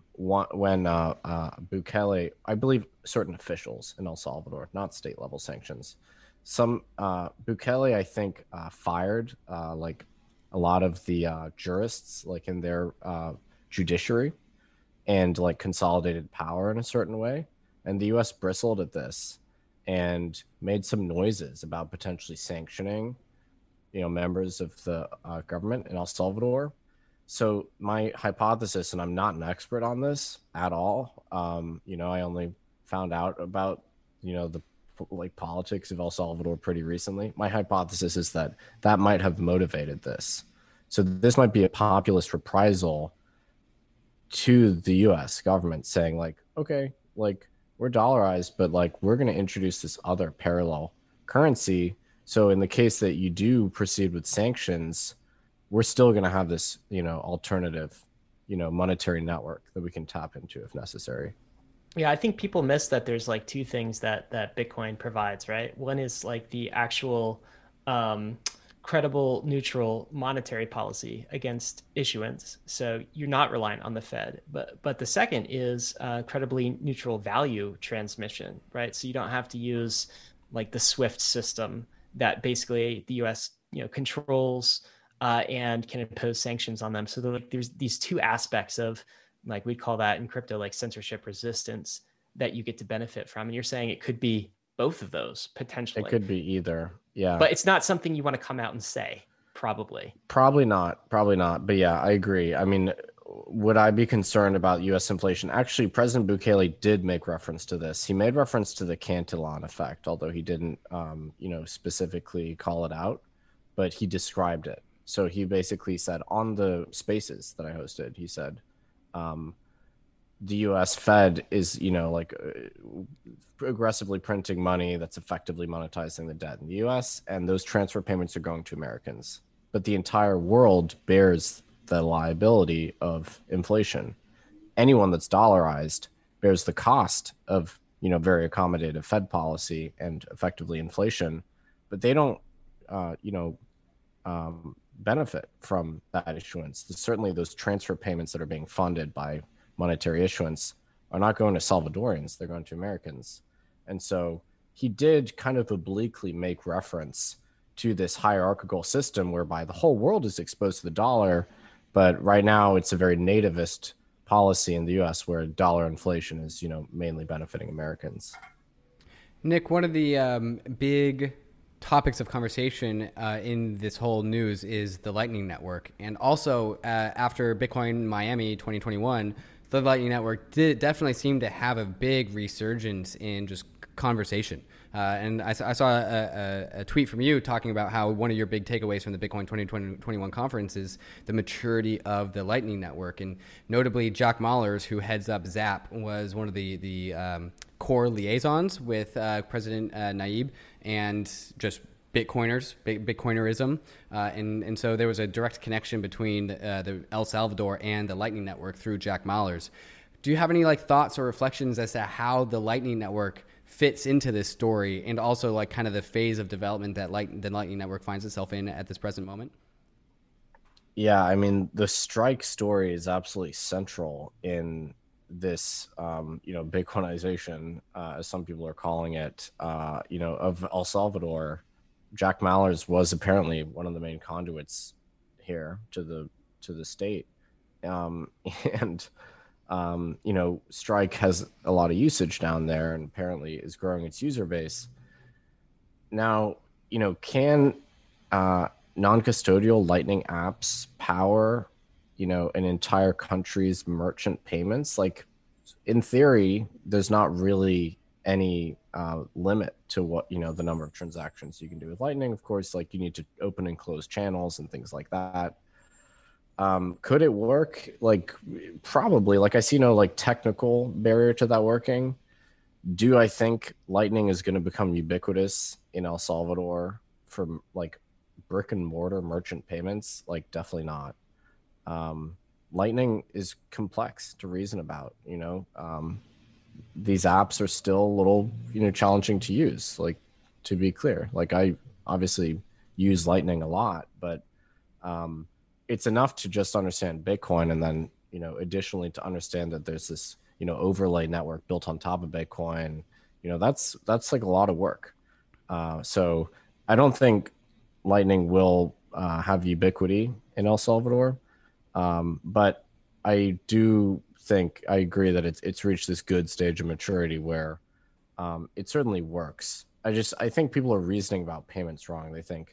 Bukele, I believe certain officials in El Salvador, not state level sanctions, Bukele, I think, fired like a lot of the jurists like in their judiciary and like consolidated power in a certain way. And the US bristled at this and made some noises about potentially sanctioning, you know, members of the government in El Salvador. So my hypothesis, and I'm not an expert on this at all, you know, I only found out about, you know, the like politics of El Salvador pretty recently. My hypothesis is that that might have motivated this. So this might be a populist reprisal to the US government saying like, okay, like we're dollarized, but like we're going to introduce this other parallel currency. So in the case that you do proceed with sanctions, we're still going to have this, you know, alternative, you know, monetary network that we can tap into if necessary. Yeah, I think people miss that there's like two things that Bitcoin provides, right? One is like the actual credible, neutral monetary policy against issuance. So you're not reliant on the Fed. But the second is credibly neutral value transmission, right? So you don't have to use like the SWIFT system that basically the US, you know, controls and can impose sanctions on them. So there's these two aspects of, like we'd call that in crypto, like censorship resistance that you get to benefit from. And you're saying it could be both of those potentially. It could be either. Yeah. But it's not something you want to come out and say, probably. Probably not. But yeah, I agree. I mean, would I be concerned about US inflation? Actually, President Bukele did make reference to this. He made reference to the Cantillon effect, although he didn't, you know, specifically call it out, but he described it. So he basically said on the spaces that I hosted, he said, the U.S. Fed is, you know, like aggressively printing money that's effectively monetizing the debt in the U.S. and those transfer payments are going to Americans. But the entire world bears the liability of inflation. Anyone that's dollarized bears the cost of, you know, very accommodative Fed policy and effectively inflation, but they don't, benefit from that issuance. Certainly those transfer payments that are being funded by monetary issuance are not going to Salvadorians, they're going to Americans. And so he did kind of obliquely make reference to this hierarchical system whereby the whole world is exposed to the dollar, but right now it's a very nativist policy in the US where dollar inflation is, you know, mainly benefiting Americans. Nick, one of the big topics of conversation in this whole news is the Lightning Network. And also after Bitcoin Miami 2021, the Lightning Network did definitely seem to have a big resurgence in just conversation. And I saw a tweet from you talking about how one of your big takeaways from the Bitcoin 2021 conference is the maturity of the Lightning Network. And notably, Jack Mallers, who heads up Zap, was one of the core liaisons with President Naib and just Bitcoiners, Bitcoinerism. And so there was a direct connection between the El Salvador and the Lightning Network through Jack Mallers. Do you have any thoughts or reflections as to how the Lightning Network fits into this story, and also kind of the phase of development that the Lightning Network finds itself in at this present moment? Yeah, I mean, the Strike story is absolutely central in this, Bitcoinization, as some people are calling it, of El Salvador. Jack Mallers was apparently one of the main conduits here to the state, Strike has a lot of usage down there and apparently is growing its user base. Now, can non-custodial Lightning apps power, an entire country's merchant payments? In theory, there's not really any limit to what, the number of transactions you can do with Lightning. Of course, you need to open and close channels and things like that. Could it work? Probably. I see no technical barrier to that working. Do I think Lightning is going to become ubiquitous in El Salvador for brick and mortar merchant payments? Definitely not. Lightning is complex to reason about. These apps are still a little challenging to use. To be clear, I obviously use Lightning a lot, but it's enough to just understand Bitcoin, and then additionally to understand that there's this overlay network built on top of Bitcoin. That's a lot of work. So I don't think Lightning will have ubiquity in El Salvador, but I do think I agree that it's reached this good stage of maturity where it certainly works. I think people are reasoning about payments wrong. They think,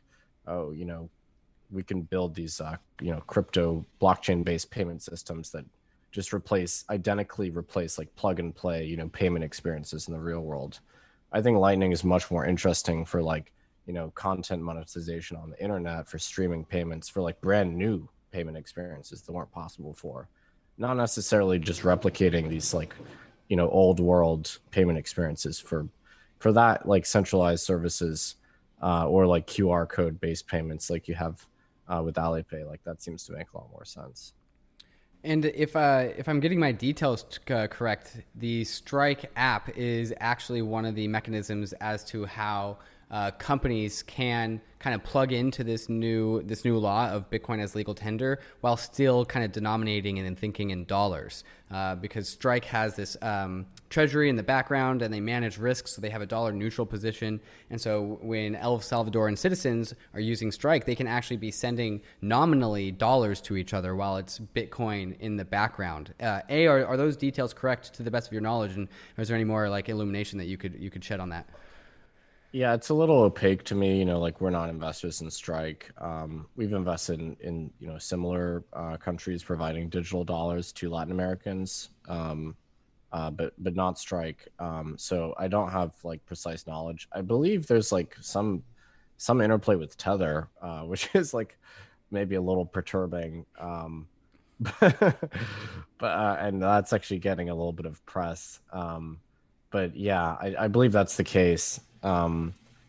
we can build these, crypto blockchain-based payment systems that just identically replace plug and play, payment experiences in the real world. I think Lightning is much more interesting for content monetization on the internet, for streaming payments, for brand new payment experiences that weren't possible before. Not necessarily just replicating these old world payment experiences for that centralized services or QR code based payments you have with Alipay. That seems to make a lot more sense. And if I'm getting my details correct, the Strike app is actually one of the mechanisms as to how companies can kind of plug into this new law of Bitcoin as legal tender while still kind of denominating and thinking in dollars, because Strike has this treasury in the background and they manage risks, so they have a dollar neutral position. And so when El Salvadoran citizens are using Strike, they can actually be sending nominally dollars to each other while it's Bitcoin in the background. Are those details correct to the best of your knowledge, and is there any more illumination that you could shed on that? Yeah, it's a little opaque to me. We're not investors in Strike. We've invested in similar countries providing digital dollars to Latin Americans, but not Strike. So I don't have precise knowledge. I believe there's some interplay with Tether, which is maybe a little perturbing. But and that's actually getting a little bit of press. But yeah, I believe that's the case. We'll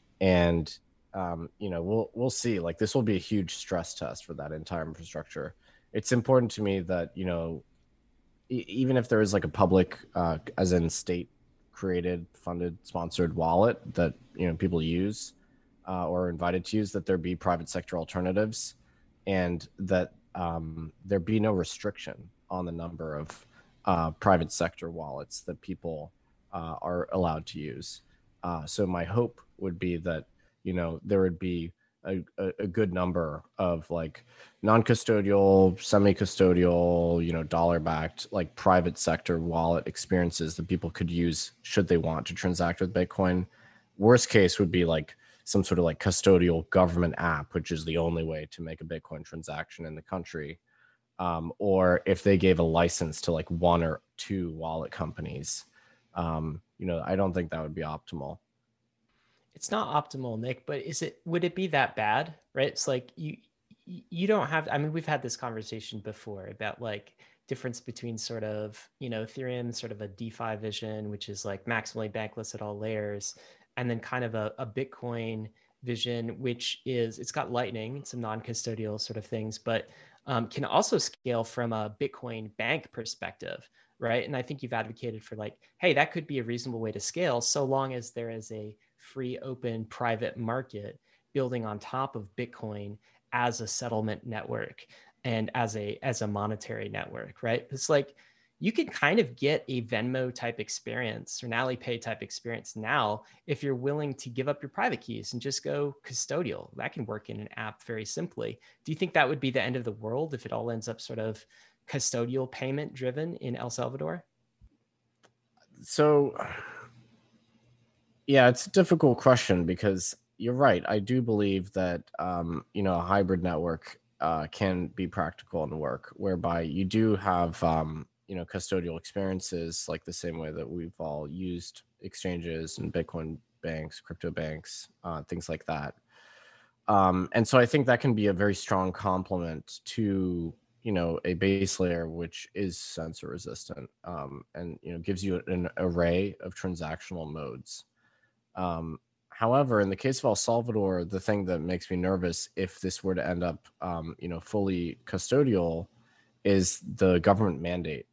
see. This will be a huge stress test for that entire infrastructure. It's important to me that even if there is a public, as in state created, funded, sponsored wallet that people use or are invited to use, that there be private sector alternatives, and that there be no restriction on the number of private sector wallets that people are allowed to use. So my hope would be that, there would be a good number of non-custodial, semi-custodial, dollar-backed, private sector wallet experiences that people could use should they want to transact with Bitcoin. Worst case would be some sort of custodial government app, which is the only way to make a Bitcoin transaction in the country. or if they gave a license to like one or two wallet companies. I don't think that would be optimal. It's not optimal, Nick, but would it be that bad? Right? It's like you don't have, I mean, we've had this conversation before about like difference between sort of, Ethereum, sort of a DeFi vision, which is like maximally bankless at all layers, and then kind of a Bitcoin vision, which is, it's got Lightning and some non-custodial sort of things, but can also scale from a Bitcoin bank perspective, right? And I think you've advocated for like, hey, that could be a reasonable way to scale so long as there is a free, open, private market building on top of Bitcoin as a settlement network and as a monetary network, right? It's like you can kind of get a Venmo type experience or an Alipay type experience now if you're willing to give up your private keys and just go custodial. That can work in an app very simply. Do you think that would be the end of the world if it all ends up sort of custodial payment driven in El Salvador? So, yeah, it's a difficult question because you're right. I do believe that, a hybrid network can be practical and work, whereby you do have, custodial experiences like the same way that we've all used exchanges and Bitcoin banks, crypto banks, things like that. And so I think that can be a very strong complement to, a base layer which is censor resistant, and gives you an array of transactional modes. However, in the case of El Salvador, the thing that makes me nervous if this were to end up, fully custodial, is the government mandate.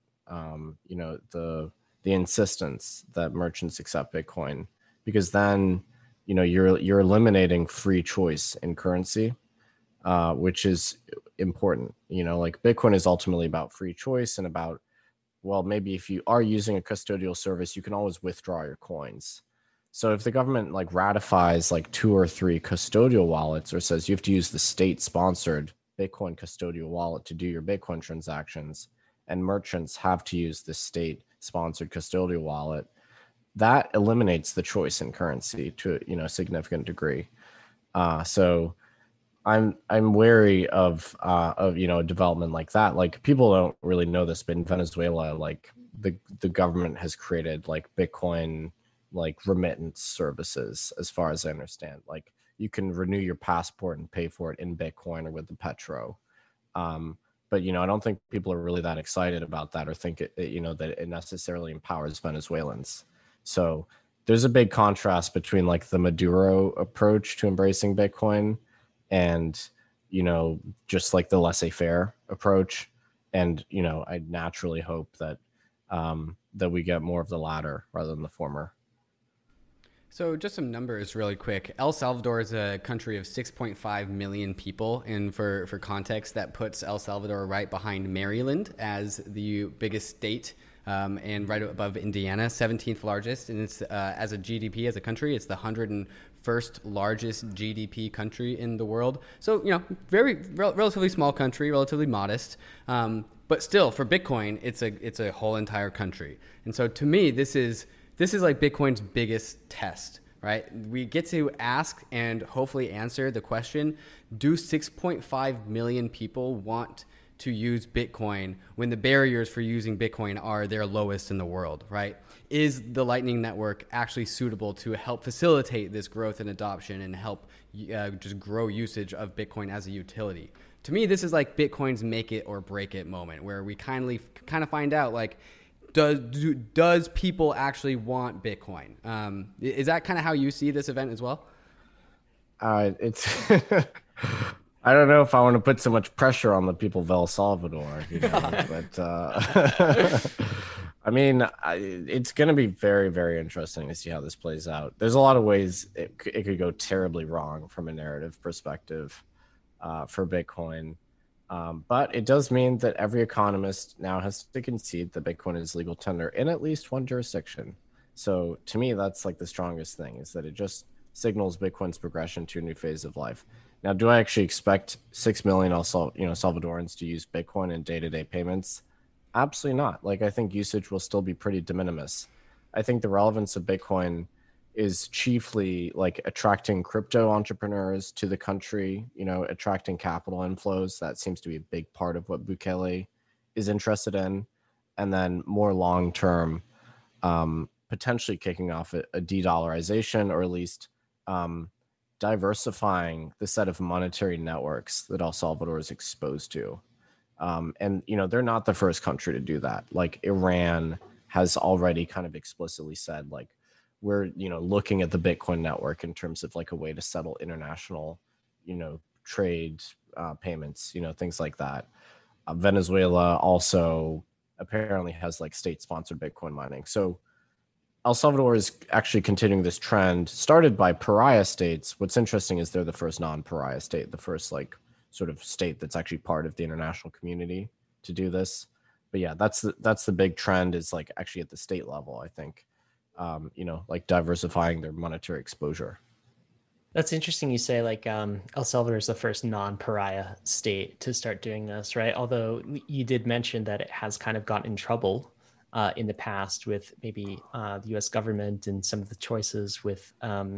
The insistence that merchants accept Bitcoin, because then, you're eliminating free choice in currency, which is important. Like Bitcoin is ultimately about free choice and about, well, maybe if you are using a custodial service, you can always withdraw your coins. So if the government like ratifies like 2 or 3 custodial wallets or says you have to use the state-sponsored Bitcoin custodial wallet to do your Bitcoin transactions, and merchants have to use the state-sponsored custodial wallet, that eliminates the choice in currency to a significant degree. So I'm wary of a development like that. Like people don't really know this, but in Venezuela, like the government has created like Bitcoin like remittance services, as far as I understand. Like you can renew your passport and pay for it in Bitcoin or with the Petro. But I don't think people are really that excited about that or think that it necessarily empowers Venezuelans. So there's a big contrast between like the Maduro approach to embracing Bitcoin and just like the laissez-faire approach. And I naturally hope that that we get more of the latter rather than the former. So just some numbers really quick. El Salvador is a country of 6.5 million people. And for context, that puts El Salvador right behind Maryland as the biggest state, and right above Indiana, 17th largest. And it's as a GDP, as a country, it's the 101st largest GDP country in the world. So, relatively small country, relatively modest. But still, for Bitcoin, it's a whole entire country. And so to me, this is like Bitcoin's biggest test, right? We get to ask and hopefully answer the question, do 6.5 million people want to use Bitcoin when the barriers for using Bitcoin are their lowest in the world, right? Is the Lightning Network actually suitable to help facilitate this growth and adoption and help just grow usage of Bitcoin as a utility? To me, this is like Bitcoin's make it or break it moment, where we kind of find out like, does people actually want Bitcoin? Is that kind of how you see this event as well? It's I don't know if I want to put so much pressure on the people of El Salvador, but I mean, it's going to be very, very interesting to see how this plays out. There's a lot of ways it could go terribly wrong from a narrative perspective for Bitcoin. But it does mean that every economist now has to concede that Bitcoin is legal tender in at least one jurisdiction. So to me, that's like the strongest thing, is that it just signals Bitcoin's progression to a new phase of life. Now, do I actually expect 6 million Salvadorans to use Bitcoin in day-to-day payments? Absolutely not. Like, I think usage will still be pretty de minimis. I think the relevance of Bitcoin is chiefly like attracting crypto entrepreneurs to the country, attracting capital inflows. That seems to be a big part of what Bukele is interested in. And then more long-term, potentially kicking off a de-dollarization, or at least diversifying the set of monetary networks that El Salvador is exposed to. And, they're not the first country to do that. Like Iran has already kind of explicitly said, like, we're, looking at the Bitcoin network in terms of like a way to settle international, trade payments, things like that. Venezuela also apparently has like state-sponsored Bitcoin mining. So El Salvador is actually continuing this trend started by pariah states. What's interesting is they're the first non-pariah state, the first like sort of state that's actually part of the international community to do this. But yeah, that's the big trend, is like actually at the state level, I think, like diversifying their monetary exposure. That's interesting you say like El Salvador is the first non-pariah state to start doing this, right? Although you did mention that it has kind of gotten in trouble in the past with maybe the U.S. government and some of the choices with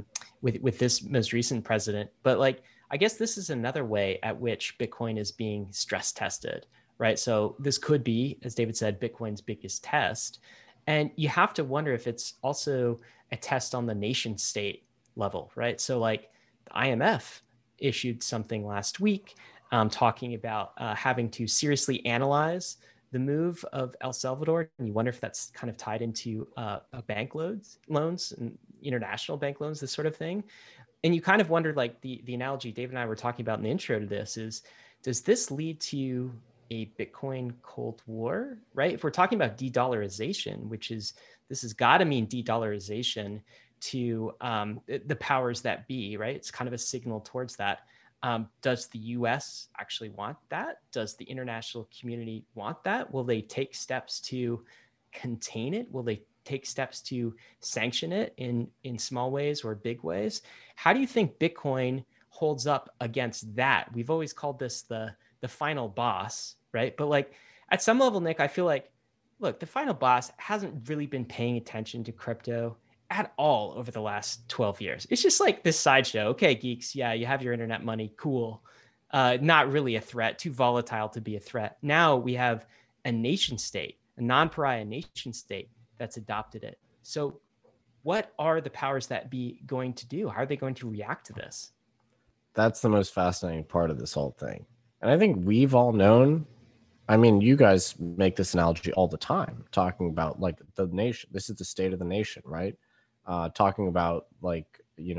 this most recent president. But like, I guess this is another way at which Bitcoin is being stress tested, right? So this could be, as David said, Bitcoin's biggest test. And you have to wonder if it's also a test on the nation state level, right? So like the IMF issued something last week talking about having to seriously analyze the move of El Salvador. And you wonder if that's kind of tied into bank loans and international bank loans, this sort of thing. And you kind of wondered, like the analogy David and I were talking about in the intro to this is, does this lead to a Bitcoin Cold War, right? If we're talking about de-dollarization, this has got to mean de-dollarization to the powers that be, right? It's kind of a signal towards that. Does the US actually want that? Does the international community want that? Will they take steps to contain it? Will they take steps to sanction it in small ways or big ways? How do you think Bitcoin holds up against that? We've always called this the final boss, right? But like at some level, Nick, I feel like, look, the final boss hasn't really been paying attention to crypto at all over the last 12 years. It's just like this sideshow. Okay, geeks, yeah, you have your internet money, cool. Not really a threat, too volatile to be a threat. Now we have a nation state, a non-pariah nation state that's adopted it. So what are the powers that be going to do? How are they going to react to this? That's the most fascinating part of this whole thing. And I think we've all known, I mean, you guys make this analogy all the time, talking about like the nation. This is the state of the nation, right? Talking about like,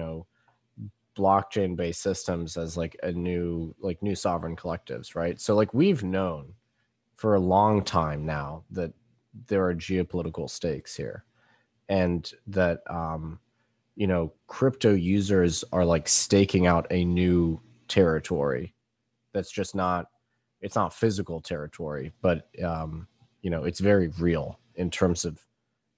blockchain-based systems as like new sovereign collectives, right? So like we've known for a long time now that there are geopolitical stakes here, and that crypto users are like staking out a new territory that's just not, it's not physical territory, but it's very real in terms of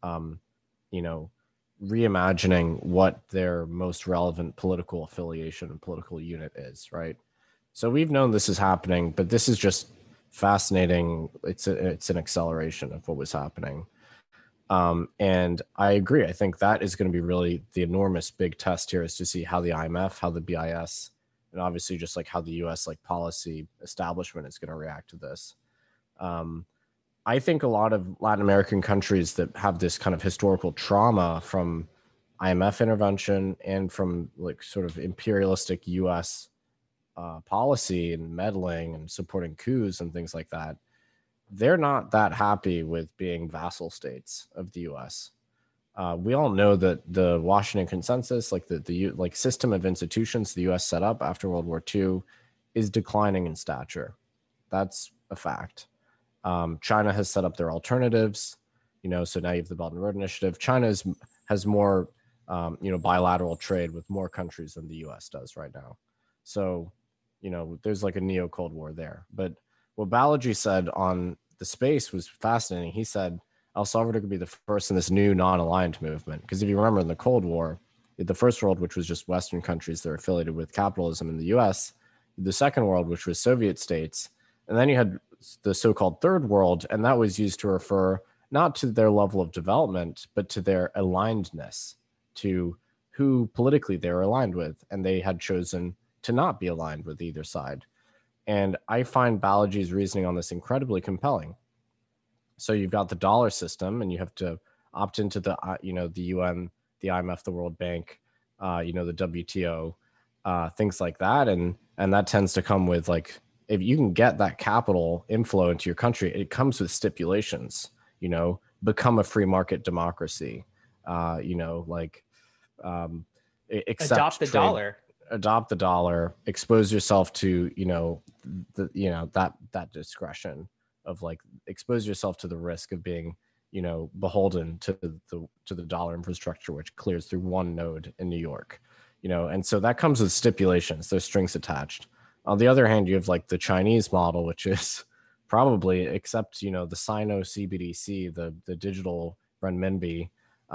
reimagining what their most relevant political affiliation and political unit is, right? So we've known this is happening, but this is just fascinating. It's an acceleration of what was happening. And I agree. I think that is going to be really the enormous big test here, is to see how the IMF, how the BIS, and obviously just like how the US like policy establishment is going to react to this. I think a lot of Latin American countries that have this kind of historical trauma from IMF intervention and from like sort of imperialistic US policy and meddling and supporting coups and things like that, they're not that happy with being vassal states of the US. We all know that the Washington Consensus, like the like system of institutions the US set up after World War II, is declining in stature. That's a fact. China has set up their alternatives, so now you have the Belt and Road Initiative. China has more, bilateral trade with more countries than the US does right now. So, there's like a neo-Cold War there. But what Balaji said on the space was fascinating. He said El Salvador could be the first in this new non-aligned movement. Because if you remember in the Cold War, the first world, which was just Western countries that were affiliated with capitalism in the US, the second world, which was Soviet states, and then you had the so-called third world, and that was used to refer not to their level of development, but to their alignedness to who politically they were aligned with, and they had chosen to not be aligned with either side. And I find Balaji's reasoning on this incredibly compelling. So you've got the dollar system, and you have to opt into the the UN, the IMF, the World Bank, the WTO, things like that, and that tends to come with, like, if you can get that capital inflow into your country, it comes with stipulations. Become a free market democracy. Adopt the dollar. Adopt the dollar. Expose yourself to that discretion of, like, expose yourself to the risk of being beholden to the dollar infrastructure, which clears through one node in New York. And so that comes with stipulations. There's strings attached. On the other hand, you have, like, the Chinese model, which is probably, except the Sino CBDC, the digital renminbi,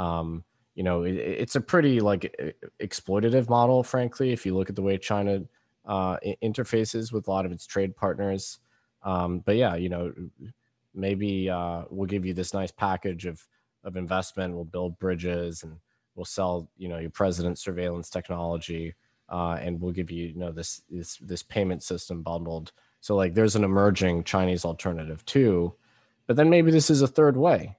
it's a pretty, like, exploitative model, frankly, if you look at the way China interfaces with a lot of its trade partners. But yeah, maybe we'll give you this nice package of investment. We'll build bridges, and we'll sell your president's surveillance technology, and we'll give you this payment system bundled. So, like, there's an emerging Chinese alternative too. But then maybe this is a third way.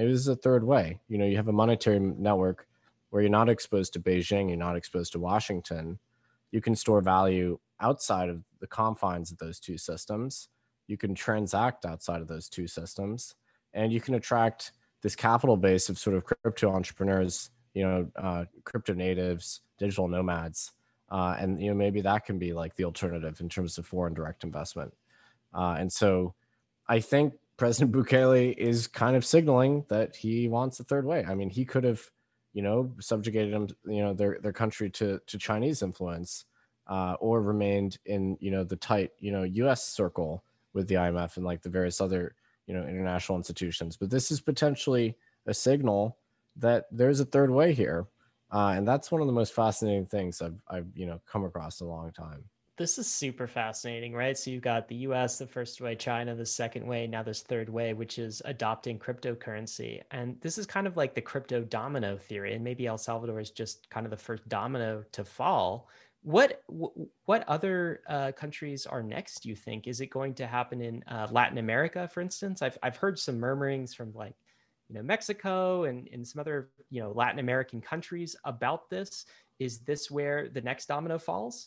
You have a monetary network where you're not exposed to Beijing, you're not exposed to Washington. You can store value outside of the confines of those two systems. You can transact outside of those two systems, and you can attract this capital base of sort of crypto entrepreneurs, crypto natives, digital nomads. And maybe that can be, like, the alternative in terms of foreign direct investment. And so I think President Bukele is kind of signaling that he wants a third way. I mean, he could have, subjugated their country to Chinese influence, or remained in, the tight, U.S. circle with the IMF and, like, the various other, international institutions. But this is potentially a signal that there's a third way here. And that's one of the most fascinating things I've come across in a long time. This is super fascinating, right? So you've got the US, the first way, China, the second way, now this third way, which is adopting cryptocurrency. And this is kind of like the crypto domino theory. And maybe El Salvador is just kind of the first domino to fall. What other countries are next, do you think? Is it going to happen in Latin America, for instance? I've heard some murmurings from, like, Mexico and some other, Latin American countries about this. Is this where the next domino falls?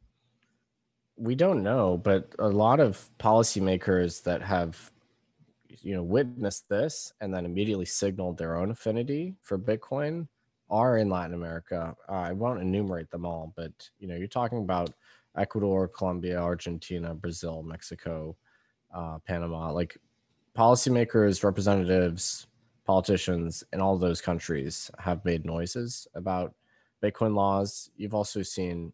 We don't know, but a lot of policymakers that have, witnessed this and then immediately signaled their own affinity for Bitcoin are in Latin America. I won't enumerate them all, but, you're talking about Ecuador, Colombia, Argentina, Brazil, Mexico, Panama. Like, policymakers, representatives, politicians in all of those countries have made noises about Bitcoin laws. You've also seen,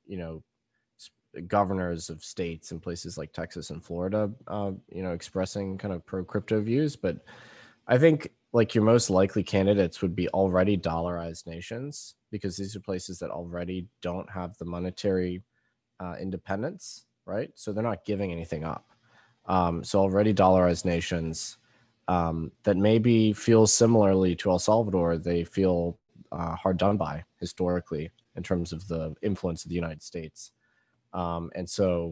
governors of states in places like Texas and Florida, expressing kind of pro crypto views. But I think, like, your most likely candidates would be already dollarized nations, because these are places that already don't have the monetary independence, right? So they're not giving anything up. So already dollarized nations that maybe feel similarly to El Salvador, they feel hard done by historically in terms of the influence of the United States. And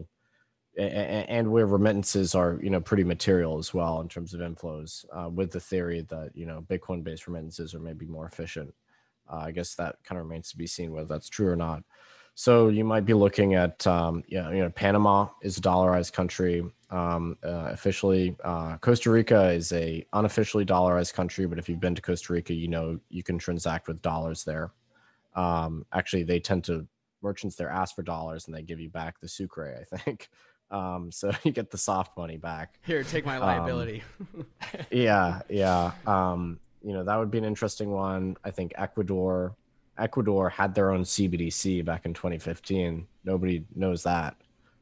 where remittances are, pretty material as well in terms of inflows, with the theory that, Bitcoin-based remittances are maybe more efficient. I guess that kind of remains to be seen whether that's true or not. So you might be looking at, Panama is a dollarized country. Officially, Costa Rica is a unofficially dollarized country, but if you've been to Costa Rica, you can transact with dollars there. Actually, they tend to, merchants there ask for dollars and they give you back the sucre, I think. So you get the soft money back. Here, take my liability. Yeah. That would be an interesting one. I think Ecuador had their own CBDC back in 2015. Nobody knows that.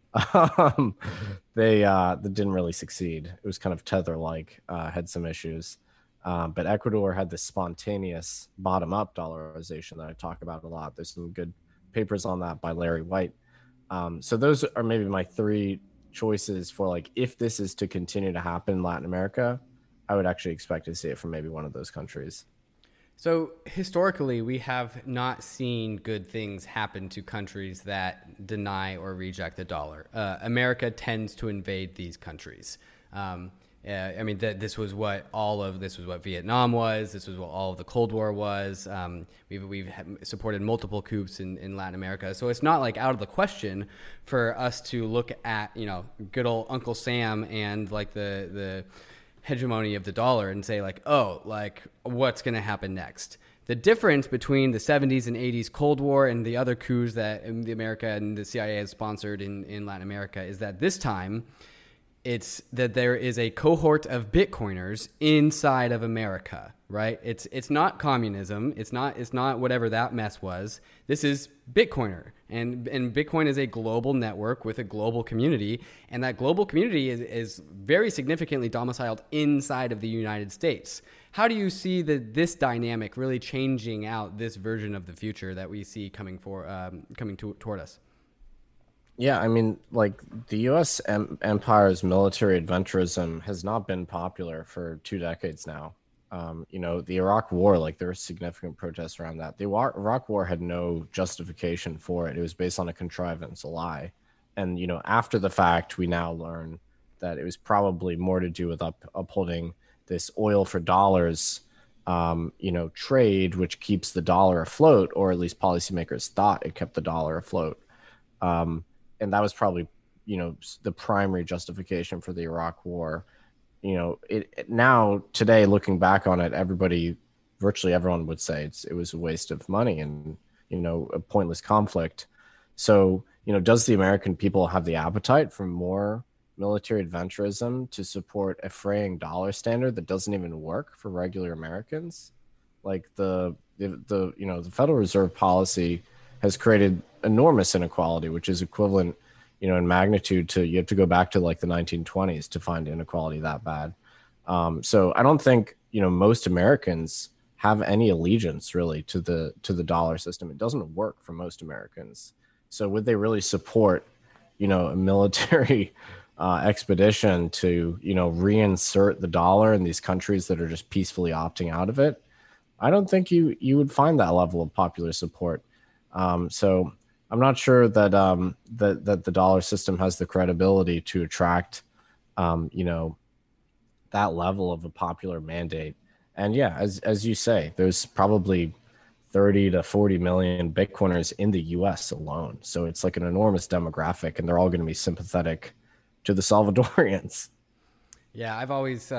They didn't really succeed. It was kind of Tether-like, had some issues. But Ecuador had this spontaneous bottom-up dollarization that I talk about a lot. There's some good papers on that by Larry White. So those are maybe my three choices for, like, if this is to continue to happen in Latin America, I would actually expect to see it from maybe one of those countries. So historically, we have not seen good things happen to countries that deny or reject the dollar. America tends to invade these countries. This was what Vietnam was. This was what all of the Cold War was. We've supported multiple coups in Latin America. So it's not like out of the question for us to look at, good old Uncle Sam and like the hegemony of the dollar and say like, oh, like what's going to happen next? The difference between the 70s and 80s Cold War and the other coups that the America and the CIA has sponsored in Latin America is that this time it's that there is a cohort of Bitcoiners inside of America, right? It's not communism. It's not whatever that mess was. This is Bitcoiner. And Bitcoin is a global network with a global community. And that global community is very significantly domiciled inside of the United States. How do you see this dynamic really changing out this version of the future that we see coming toward us? Yeah, I mean, like the U.S. empire's military adventurism has not been popular for 2 decades now. The Iraq War, like there were significant protests around that. The Iraq War had no justification for it. It was based on a contrivance, a lie. And, after the fact, we now learn that it was probably more to do with upholding this oil for dollars, trade, which keeps the dollar afloat, or at least policymakers thought it kept the dollar afloat. And that was probably, the primary justification for the Iraq War. Now today, looking back on it, virtually everyone would say it was a waste of money and, a pointless conflict. So, does the American people have the appetite for more military adventurism to support a fraying dollar standard that doesn't even work for regular Americans? Like the Federal Reserve policy has created enormous inequality, which is equivalent, in magnitude to, you have to go back to like the 1920s to find inequality that bad. So I don't think, most Americans have any allegiance really to the dollar system. It doesn't work for most Americans. So would they really support, a military expedition to, reinsert the dollar in these countries that are just peacefully opting out of it? I don't think you would find that level of popular support. So I'm not sure that that the dollar system has the credibility to attract, that level of a popular mandate. And yeah, as you say, there's probably 30 to 40 million Bitcoiners in the U.S. alone. So it's like an enormous demographic, and they're all going to be sympathetic to the Salvadorians. Yeah, I've always,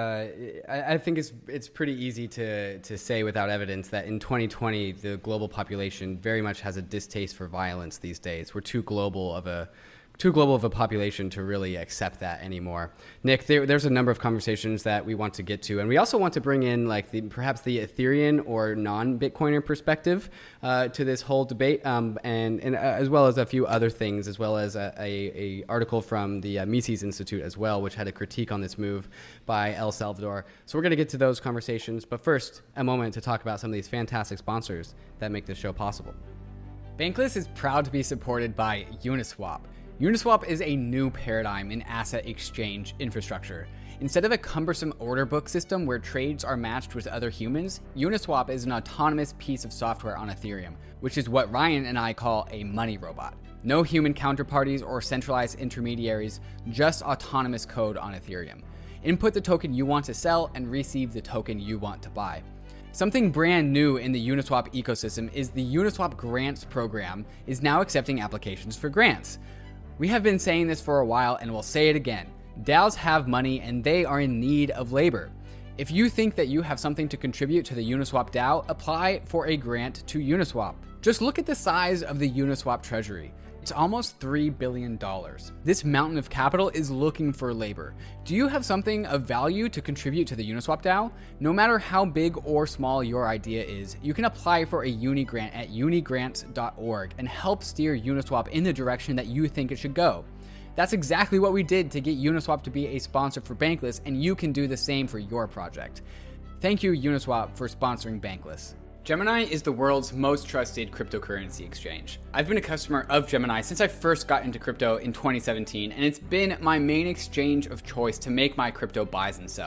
I think it's pretty easy to say without evidence that in 2020, the global population very much has a distaste for violence these days. We're too global of a population to really accept that anymore. Nick, there's a number of conversations that we want to get to, and we also want to bring in like perhaps the Ethereum or non-Bitcoiner perspective to this whole debate, and as well as a few other things, as well as a article from the Mises Institute as well, which had a critique on this move by El Salvador. So we're going to get to those conversations, but first, a moment to talk about some of these fantastic sponsors that make this show possible. Bankless is proud to be supported by Uniswap. Uniswap is a new paradigm in asset exchange infrastructure. Instead of a cumbersome order book system where trades are matched with other humans, Uniswap is an autonomous piece of software on Ethereum, which is what Ryan and I call a money robot. No human counterparties or centralized intermediaries, just autonomous code on Ethereum. Input the token you want to sell and receive the token you want to buy. Something brand new in the Uniswap ecosystem is the Uniswap Grants program is now accepting applications for grants. We have been saying this for a while and we'll say it again. DAOs have money and they are in need of labor. If you think that you have something to contribute to the Uniswap DAO, apply for a grant to Uniswap. Just look at the size of the Uniswap treasury. It's almost $3 billion. This mountain of capital is looking for labor. Do you have something of value to contribute to the Uniswap DAO? No matter how big or small your idea is, you can apply for a uni grant at unigrants.org and help steer Uniswap in the direction that you think it should go. That's exactly what we did to get Uniswap to be a sponsor for Bankless, and you can do the same for your project. Thank you, Uniswap, for sponsoring Bankless. Gemini is the world's most trusted cryptocurrency exchange. I've been a customer of Gemini since I first got into crypto in 2017, and it's been my main exchange of choice to make my crypto buys and sells.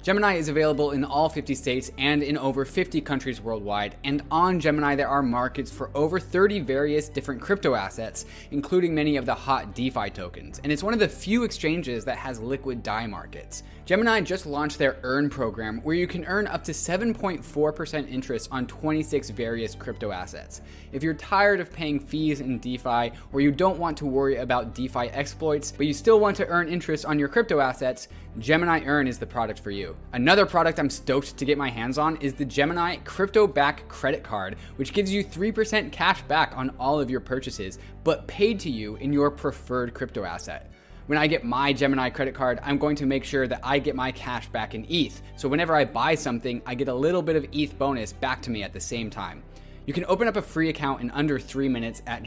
Gemini is available in all 50 states and in over 50 countries worldwide, and on Gemini there are markets for over 30 various different crypto assets, including many of the hot DeFi tokens, and it's one of the few exchanges that has liquid DAI markets. Gemini just launched their Earn program, where you can earn up to 7.4% interest on 26 various crypto assets. If you're tired of paying fees in DeFi, or you don't want to worry about DeFi exploits, but you still want to earn interest on your crypto assets, Gemini Earn is the product for you. Another product I'm stoked to get my hands on is the Gemini Crypto Back Credit Card, which gives you 3% cash back on all of your purchases, but paid to you in your preferred crypto asset. When I get my Gemini credit card, I'm going to make sure that I get my cash back in ETH. So whenever I buy something, I get a little bit of ETH bonus back to me at the same time. You can open up a free account in under 3 minutes at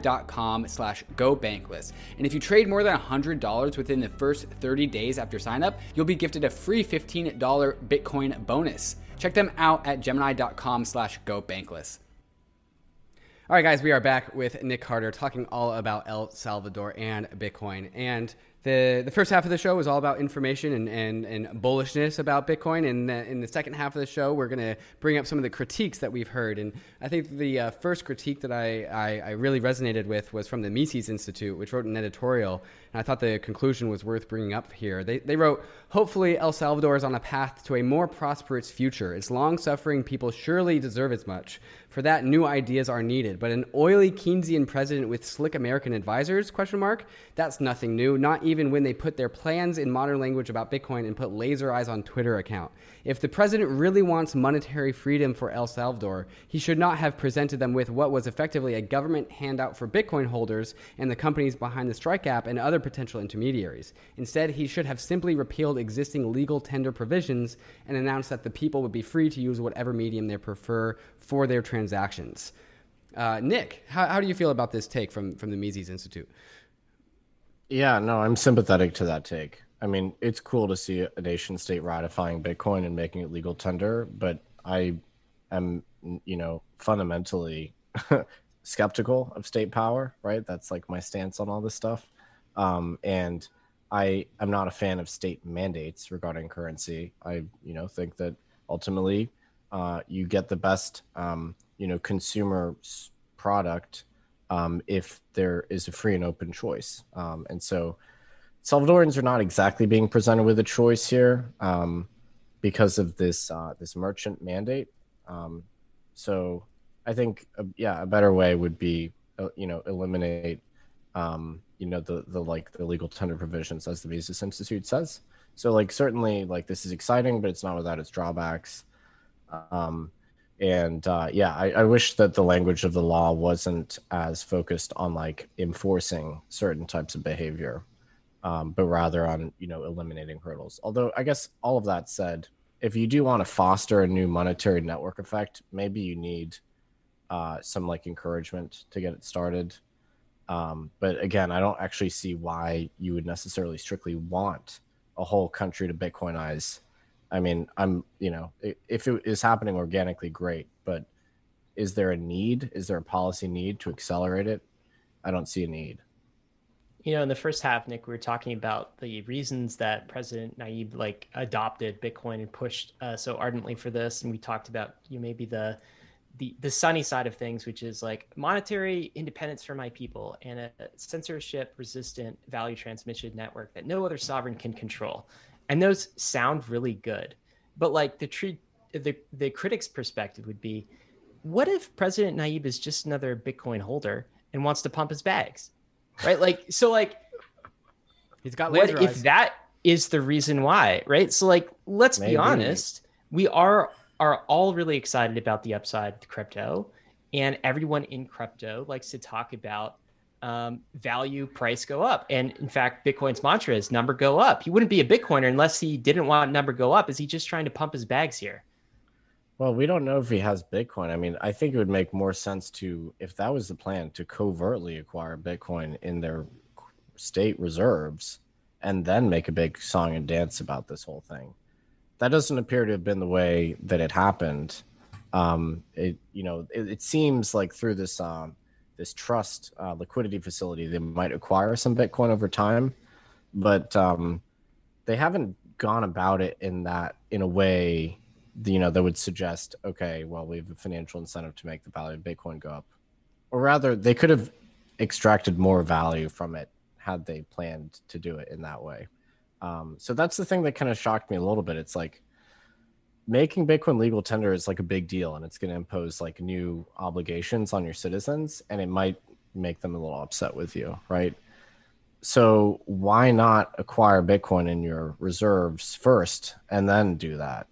gemini.com/gobankless. And if you trade more than $100 within the first 30 days after sign up, you'll be gifted a free $15 Bitcoin bonus. Check them out at gemini.com/gobankless. All right, guys, we are back with Nick Carter talking all about El Salvador and Bitcoin. And the first half of the show was all about information and bullishness about Bitcoin. And in the second half of the show, we're going to bring up some of the critiques that we've heard. And I think the first critique that I really resonated with was from the Mises Institute, which wrote an editorial. And I thought the conclusion was worth bringing up here. They wrote, "Hopefully, El Salvador is on a path to a more prosperous future. Its long-suffering people surely deserve as much. For that, new ideas are needed. But an oily Keynesian president with slick American advisors, ? That's nothing new, not even when they put their plans in modern language about Bitcoin and put laser eyes on Twitter account. If the president really wants monetary freedom for El Salvador, he should not have presented them with what was effectively a government handout for Bitcoin holders and the companies behind the Strike app and other potential intermediaries. Instead, he should have simply repealed existing legal tender provisions and announced that the people would be free to use whatever medium they prefer for their transactions." Nick, how do you feel about this take from the Mises Institute? Yeah, no, I'm sympathetic to that take. I mean, it's cool to see a nation state ratifying Bitcoin and making it legal tender, but I am, fundamentally skeptical of state power, right? That's like my stance on all this stuff. And I am not a fan of state mandates regarding currency. I, think that ultimately you get the best, consumer product if there is a free and open choice. And so Salvadorans are not exactly being presented with a choice here because of this merchant mandate. So I think, a better way would be, eliminate, the legal tender provisions, as the Mises Institute says. So certainly this is exciting, but it's not without its drawbacks. I wish that the language of the law wasn't as focused on enforcing certain types of behavior, but rather on, eliminating hurdles. Although I guess all of that said, if you do want to foster a new monetary network effect, maybe you need some encouragement to get it started. But again, I don't actually see why you would necessarily strictly want a whole country to Bitcoinize. I mean, if it is happening organically, great. But is there a need? Is there a policy need to accelerate it? I don't see a need. In the first half, Nick, we were talking about the reasons that President Nayib adopted Bitcoin and pushed so ardently for this. And we talked about maybe the sunny side of things, which is monetary independence for my people and a censorship resistant value transmission network that no other sovereign can control. And those sound really good, but the critics' perspective would be, what if President Nayib is just another Bitcoin holder and wants to pump his bags, right? He's got what laser if eyes. That is the reason why, right? So let's be honest, we are all really excited about the upside to crypto, and everyone in crypto likes to talk about value, price go up. And in fact, Bitcoin's mantra is number go up. He wouldn't be a Bitcoiner unless he didn't want number go up. Is he just trying to pump his bags here? Well, we don't know if he has Bitcoin. I mean, I think it would make more sense if that was the plan, to covertly acquire Bitcoin in their state reserves and then make a big song and dance about this whole thing. That doesn't appear to have been the way that it happened. It seems like through this trust liquidity facility, they might acquire some Bitcoin over time, but they haven't gone about it in a way, that would suggest, okay, well, we have a financial incentive to make the value of Bitcoin go up, or rather, they could have extracted more value from it had they planned to do it in that way. So that's the thing that kind of shocked me a little bit. It's like making Bitcoin legal tender is like a big deal, and it's going to impose like new obligations on your citizens, and it might make them a little upset with you, right? So why not acquire Bitcoin in your reserves first and then do that?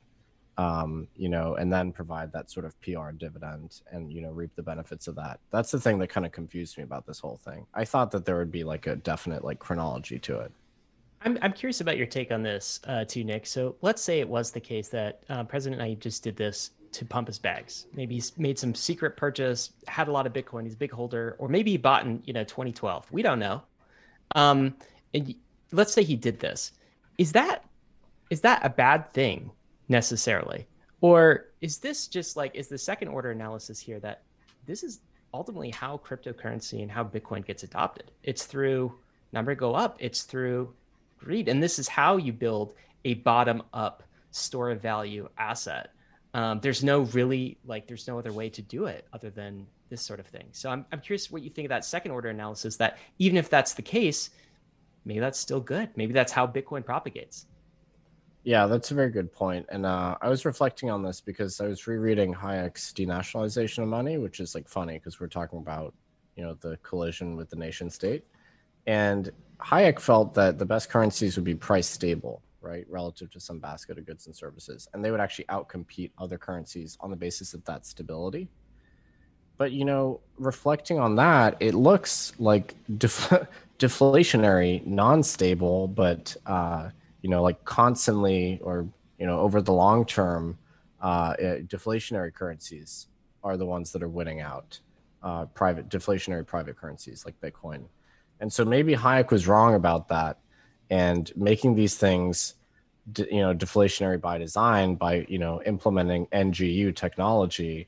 And then provide that sort of PR dividend and, reap the benefits of that. That's the thing that kind of confused me about this whole thing. I thought that there would be like a definite like chronology to it. I'm curious about your take on this too, Nick. So let's say it was the case that President Nayib just did this to pump his bags. Maybe he's made some secret purchase, had a lot of Bitcoin, he's a big holder, or maybe he bought in 2012. We don't know. And let's say he did this. Is that a bad thing necessarily? Or is this just like, is the second order analysis here that this is ultimately how cryptocurrency and how Bitcoin gets adopted? It's through number go up, it's through greed. And this is how you build a bottom up store of value asset. There's no other way to do it other than this sort of thing. So I'm curious what you think of that second order analysis, that even if that's the case, maybe that's still good. Maybe that's how Bitcoin propagates. Yeah, that's a very good point. And I was reflecting on this because I was rereading Hayek's Denationalization of Money, which is like funny because we're talking about, the collision with the nation state. And Hayek felt that the best currencies would be price stable, right, relative to some basket of goods and services. And they would actually outcompete other currencies on the basis of that stability. But, reflecting on that, it looks like deflationary, non-stable, but, like constantly or, over the long term, deflationary currencies are the ones that are winning out, deflationary private currencies like Bitcoin. And so maybe Hayek was wrong about that, and making these things, deflationary by design by, implementing NGU technology,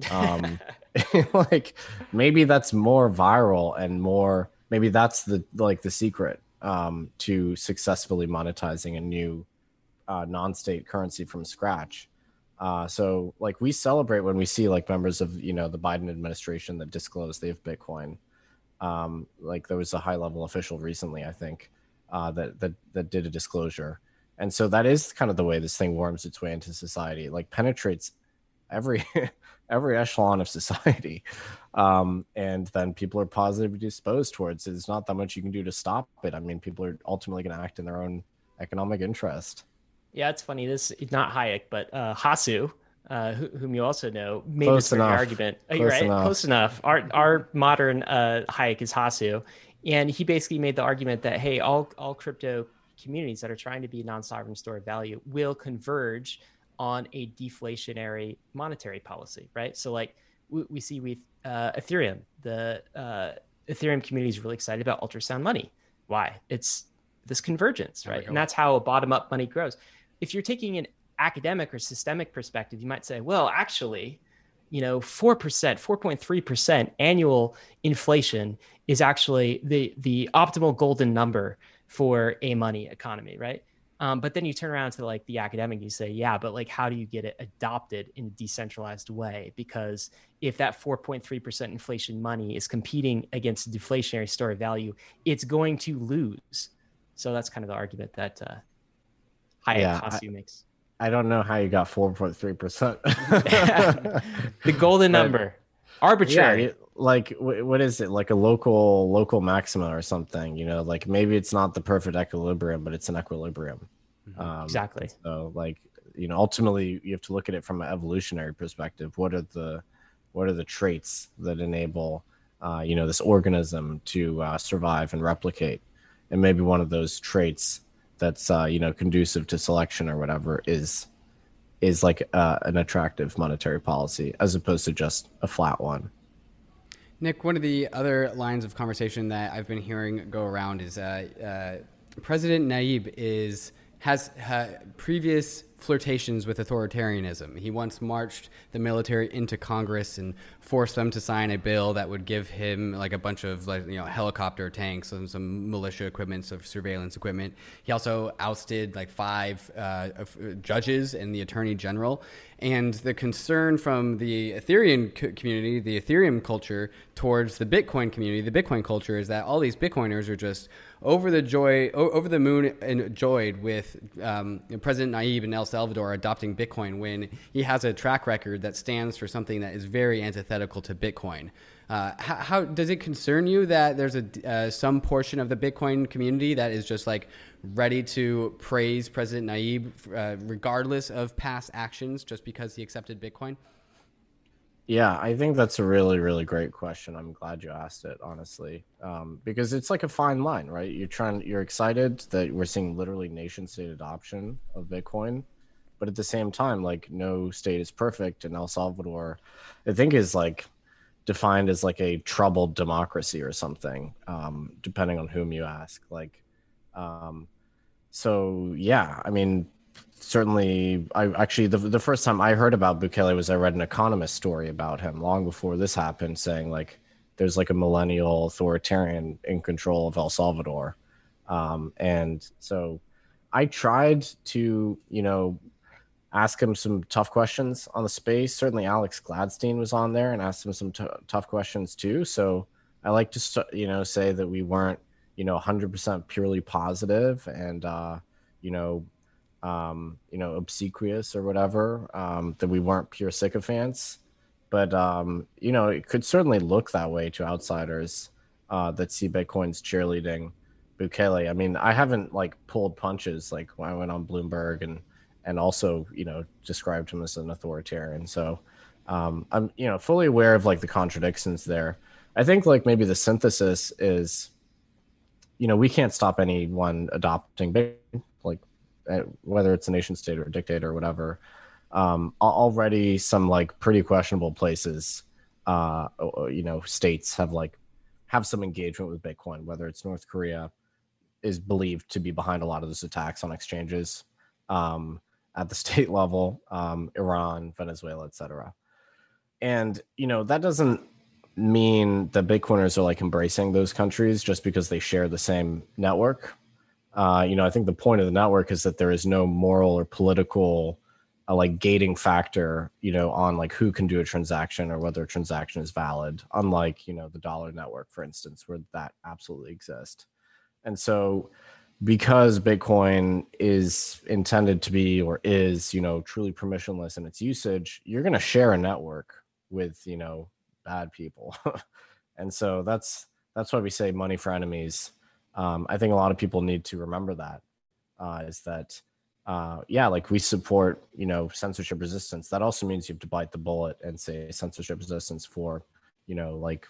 like maybe that's more viral and more, maybe that's the secret to successfully monetizing a new non-state currency from scratch. So like we celebrate when we see like members of, the Biden administration that disclose they have Bitcoin. Like there was a high level official recently, I think, that did a disclosure. And so that is kind of the way this thing worms its way into society, like penetrates every echelon of society. And then people are positively disposed towards it. There's not that much you can do to stop it. I mean, people are ultimately going to act in their own economic interest. Yeah, it's funny. This is not Hayek, but Hasu, whom you also know, made this very argument. Close enough. Our modern Hayek is Hasu, and he basically made the argument that, hey, all crypto communities that are trying to be non-sovereign store of value will converge on a deflationary monetary policy, right? So like we see with Ethereum, the Ethereum community is really excited about ultrasound money. Why? It's this convergence, right? And that's how a bottom-up money grows. If you're taking an academic or systemic perspective, you might say, well, actually, 4%, 4.3% annual inflation is actually the optimal golden number for a money economy, right? But then you turn around to like the academic, you say, yeah, but like, how do you get it adopted in a decentralized way? Because if that 4.3% inflation money is competing against a deflationary store of value, it's going to lose. So that's kind of the argument that Hasu makes. I don't know how you got 4.3%. The golden number, arbitrary. Yeah, like what is it? Like a local maxima or something? Like maybe it's not the perfect equilibrium, but it's an equilibrium. Exactly. So like ultimately you have to look at it from an evolutionary perspective. What are the traits that enable this organism to survive and replicate? And maybe one of those traits that's conducive to selection or whatever is like an attractive monetary policy as opposed to just a flat one. Nick, one of the other lines of conversation that I've been hearing go around is President Nayib has previous flirtations with authoritarianism. He once marched the military into Congress and forced them to sign a bill that would give him like a bunch of helicopter tanks and some militia equipment, some surveillance equipment. He also ousted like 5 judges and the attorney general. And the concern from the Ethereum community, the Ethereum culture, towards the Bitcoin community, the Bitcoin culture, is that all these Bitcoiners are just over the moon and joyed with President Nayib in El Salvador adopting Bitcoin when he has a track record that stands for something that is very antithetical to Bitcoin. How does it concern you that there's some portion of the Bitcoin community that is just like ready to praise President Nayib regardless of past actions just because he accepted Bitcoin? Yeah, I think that's a really, really great question. I'm glad you asked it, honestly, because it's like a fine line, right? You're excited that we're seeing literally nation state adoption of Bitcoin, but at the same time, like no state is perfect, and El Salvador, I think, is like defined as like a troubled democracy or something, depending on whom you ask. Like, so yeah, I mean, certainly, I actually the first time I heard about Bukele was I read an Economist story about him long before this happened, saying like there's like a millennial authoritarian in control of El Salvador, and so I tried to ask him some tough questions on the space. Certainly, Alex Gladstein was on there and asked him some tough questions too. So I like to say that we weren't 100% purely positive and obsequious or whatever, that we weren't pure sycophants, but it could certainly look that way to outsiders that see Bitcoin's cheerleading Bukele. I mean, I haven't like pulled punches like when I went on Bloomberg and also described him as an authoritarian. So I'm fully aware of like the contradictions there. I think like maybe the synthesis is we can't stop anyone adopting Bitcoin, like whether it's a nation state or a dictator or whatever. Already some like pretty questionable places, states have some engagement with Bitcoin, whether it's North Korea is believed to be behind a lot of those attacks on exchanges at the state level, Iran, Venezuela, etc. And, that doesn't mean that Bitcoiners are like embracing those countries just because they share the same network. I think the point of the network is that there is no moral or political like gating factor, on like who can do a transaction or whether a transaction is valid, unlike, the dollar network, for instance, where that absolutely exists. And so because Bitcoin is intended to be or is, truly permissionless in its usage, you're going to share a network with, bad people. And so that's why we say money for enemies. I think a lot of people need to remember that, is that, like we support, censorship resistance. That also means you have to bite the bullet and say censorship resistance for, like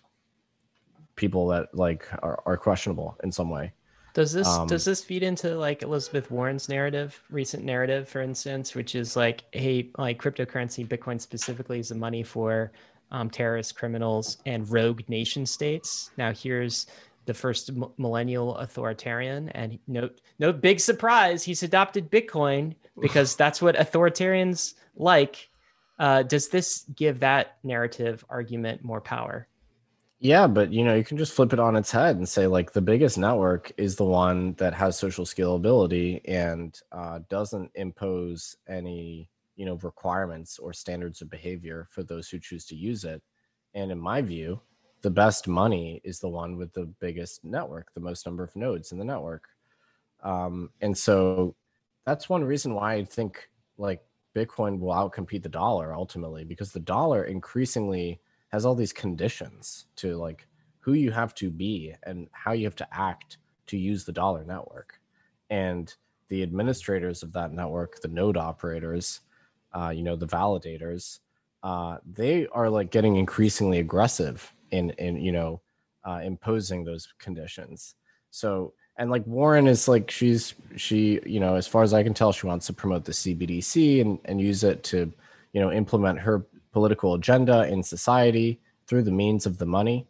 people that like are questionable in some way. Does this feed into like Elizabeth Warren's recent narrative, for instance, which is like, hey, like cryptocurrency, Bitcoin specifically, is the money for terrorist criminals and rogue nation states. Now here's the first millennial authoritarian, and no big surprise, he's adopted Bitcoin because that's what authoritarians like. Does this give that narrative argument more power? Yeah, but you can just flip it on its head and say like the biggest network is the one that has social scalability and doesn't impose any requirements or standards of behavior for those who choose to use it. And in my view, the best money is the one with the biggest network, the most number of nodes in the network. And so that's one reason why I think like Bitcoin will outcompete the dollar ultimately, because the dollar increasingly has all these conditions to like who you have to be and how you have to act to use the dollar network. And the administrators of that network, the node operators, the validators, they are like getting increasingly aggressive in imposing those conditions. So, and like Warren is like, she, as far as I can tell, she wants to promote the CBDC and use it to, implement her political agenda in society through the means of the money.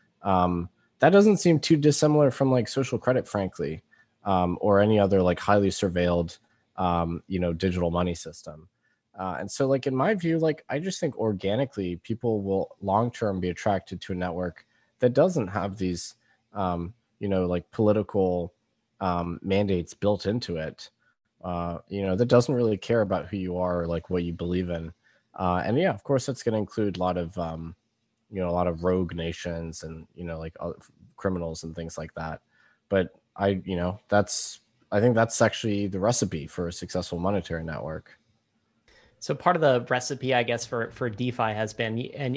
That doesn't seem too dissimilar from like social credit, frankly, or any other like highly surveilled digital money system. And so like in my view, like I just think organically people will long term be attracted to a network that doesn't have these like political mandates built into it, that doesn't really care about who you are or like what you believe in. And yeah, of course that's going to include a lot of rogue nations and criminals and things like that. But I think that's actually the recipe for a successful monetary network. So part of the recipe, I guess, for DeFi has been, and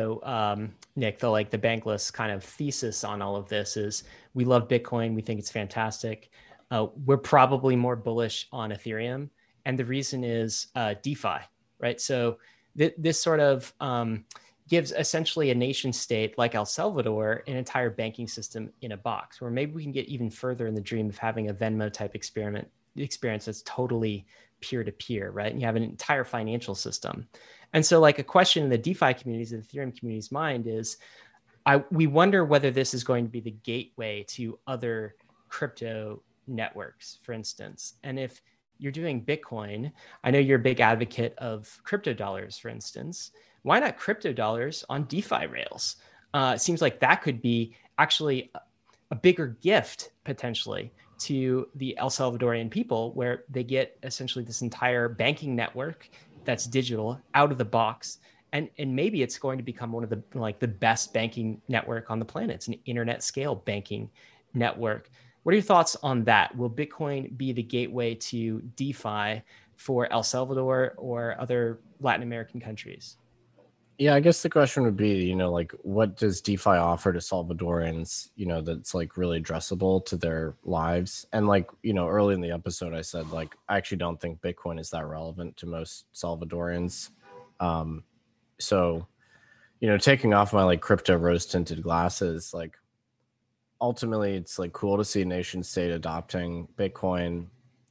Nick, the bankless kind of thesis on all of this is we love Bitcoin. We think it's fantastic. We're probably more bullish on Ethereum. And the reason is DeFi, right? So this sort of gives essentially a nation state like El Salvador an entire banking system in a box, where maybe we can get even further in the dream of having a Venmo type experience that's totally peer-to-peer, right? And you have an entire financial system. And so like a question in the DeFi communities, the Ethereum community's mind is, we wonder whether this is going to be the gateway to other crypto networks, for instance. And if you're doing Bitcoin, I know you're a big advocate of crypto dollars, for instance. Why not crypto dollars on DeFi rails? It seems like that could be actually a bigger gift potentially to the El Salvadorian people, where they get essentially this entire banking network that's digital out of the box. And maybe it's going to become one of the best banking network on the planet. It's an internet scale banking network. What are your thoughts on that? Will Bitcoin be the gateway to DeFi for El Salvador or other Latin American countries? Yeah, I guess the question would be, what does DeFi offer to Salvadorans, that's like really addressable to their lives? And early in the episode, I said, I actually don't think Bitcoin is that relevant to most Salvadorans. So, taking off my crypto rose tinted glasses, ultimately it's cool to see a nation state adopting Bitcoin.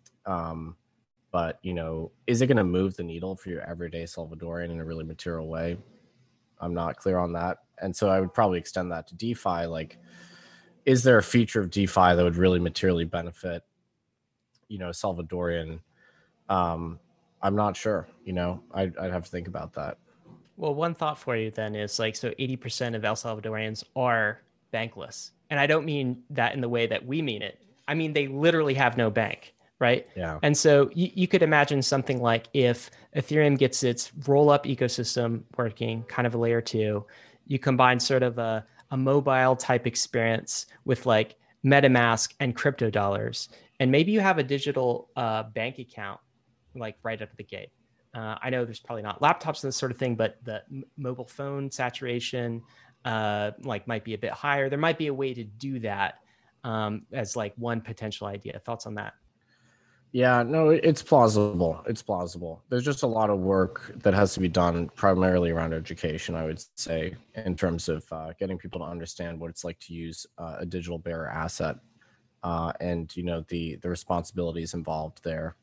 But, is it going to move the needle for your everyday Salvadorian in a really material way? I'm not clear on that. And so I would probably extend that to DeFi. Is there a feature of DeFi that would really materially benefit, Salvadorian? I'm not sure, I'd have to think about that. Well, one thought for you then is so 80% of El Salvadorians are bankless. And I don't mean that in the way that we mean it. I mean, they literally have no bank. Right. Yeah. And so you could imagine something like if Ethereum gets its roll up ecosystem working, kind of a layer 2, you combine sort of a mobile type experience with MetaMask and crypto dollars. And maybe you have a digital bank account right out of the gate. I know there's probably not laptops and this sort of thing, but the mobile phone saturation might be a bit higher. There might be a way to do that as one potential idea. Thoughts on that? Yeah, no, it's plausible. It's plausible. There's just a lot of work that has to be done primarily around education, I would say, in terms of getting people to understand what it's like to use a digital bearer asset and, the responsibilities involved there.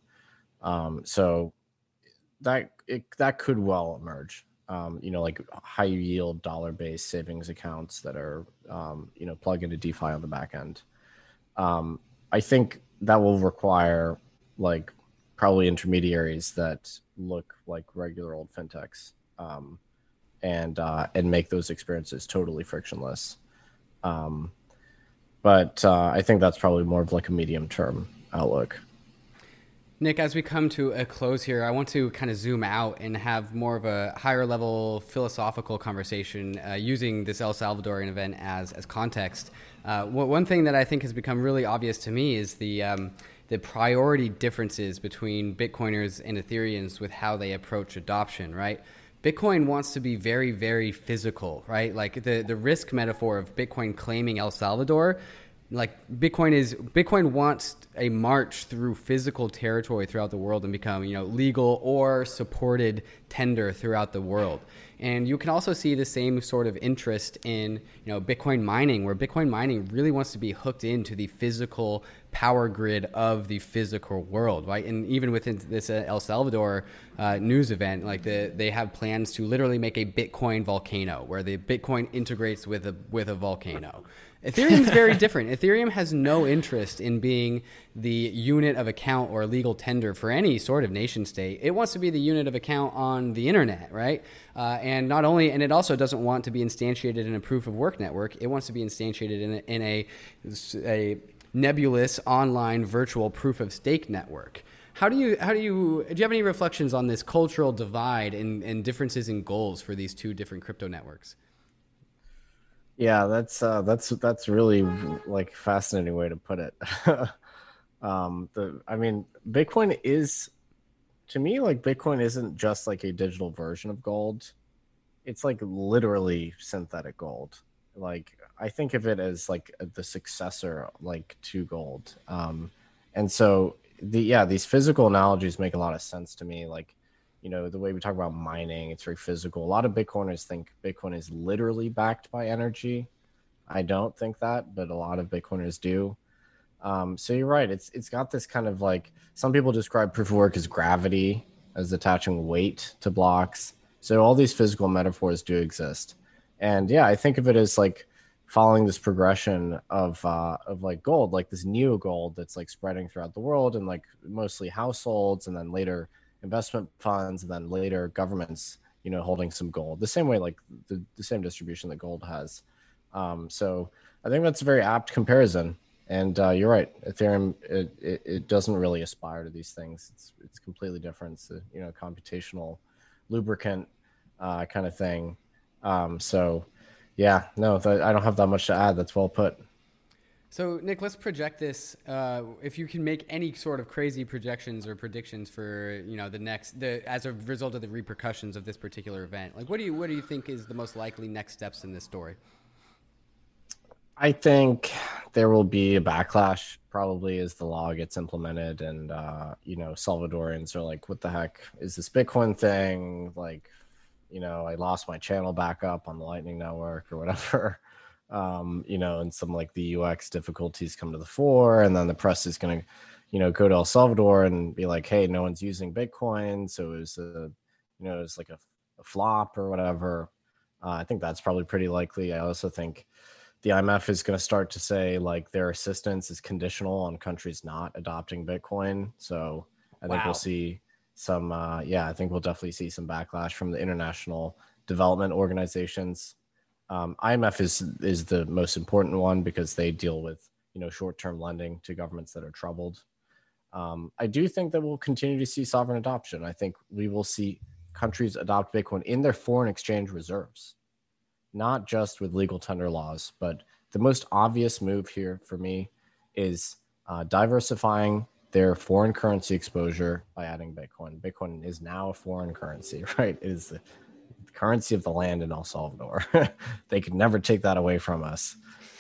So that could well emerge, high yield dollar-based savings accounts that are, plug into DeFi on the back end. I think that will require probably intermediaries that look like regular old fintechs, and make those experiences totally frictionless. But I think that's probably more of a medium term outlook. Nick, as we come to a close here, I want to kind of zoom out and have more of a higher level philosophical conversation using this El Salvadorian event as context. One thing that I think has become really obvious to me is the priority differences between Bitcoiners and Ethereans with how they approach adoption, right? Bitcoin wants to be very, very physical, right? The risk metaphor of Bitcoin claiming El Salvador, Bitcoin wants a march through physical territory throughout the world and become, legal or supported tender throughout the world. And you can also see the same sort of interest in, Bitcoin mining, where Bitcoin mining really wants to be hooked into the physical power grid of the physical world, right? And even within this El Salvador news event, like they have plans to literally make a Bitcoin volcano where the Bitcoin integrates with a volcano. Ethereum is very different. Ethereum has no interest in being the unit of account or legal tender for any sort of nation state. It wants to be the unit of account on the internet, right? And it also doesn't want to be instantiated in a proof of work network. It wants to be instantiated in a nebulous online virtual proof of stake network. Do you have any reflections on this cultural divide and differences in goals for these two different crypto networks? Yeah, that's really like fascinating way to put it. Bitcoin is, to me, like Bitcoin isn't just like a digital version of gold. It's like literally synthetic gold. Like I think of it as like the successor like to gold. And so these physical analogies make a lot of sense to me. Like, the way we talk about mining, it's very physical. A lot of Bitcoiners think Bitcoin is literally backed by energy. I don't think that, but a lot of Bitcoiners do. So you're right. It's got this kind of like, some people describe proof of work as gravity, as attaching weight to blocks. So all these physical metaphors do exist. And yeah, I think of it as like following this progression of like gold, like this neo gold that's like spreading throughout the world and like mostly households, and then later investment funds, and then later governments, holding some gold, the same way, like the same distribution that gold has. So I think that's a very apt comparison. And you're right, Ethereum, it doesn't really aspire to these things. It's completely different. It's a computational lubricant kind of thing. So yeah, no, I don't have that much to add. That's well put. So, Nick, let's project this. If you can make any sort of crazy projections or predictions for, as a result of the repercussions of this particular event, like what do you think is the most likely next steps in this story? I think there will be a backlash probably as the law gets implemented, and Salvadorians are like, what the heck is this Bitcoin thing? Like, I lost my channel backup on the Lightning Network or whatever. And some like the UX difficulties come to the fore, and then the press is going to, go to El Salvador and be like, hey, no one's using Bitcoin. So it was like a flop or whatever. I think that's probably pretty likely. I also think the IMF is going to start to say like their assistance is conditional on countries not adopting Bitcoin. So I think we'll see some, I think we'll definitely see some backlash from the international development organizations. IMF is the most important one because they deal with, short-term lending to governments that are troubled. I do think that we'll continue to see sovereign adoption. I think we will see countries adopt Bitcoin in their foreign exchange reserves, not just with legal tender laws. But the most obvious move here for me is diversifying their foreign currency exposure by adding Bitcoin. Bitcoin is now a foreign currency, right? It is the currency of the land in El Salvador. They could never take that away from us.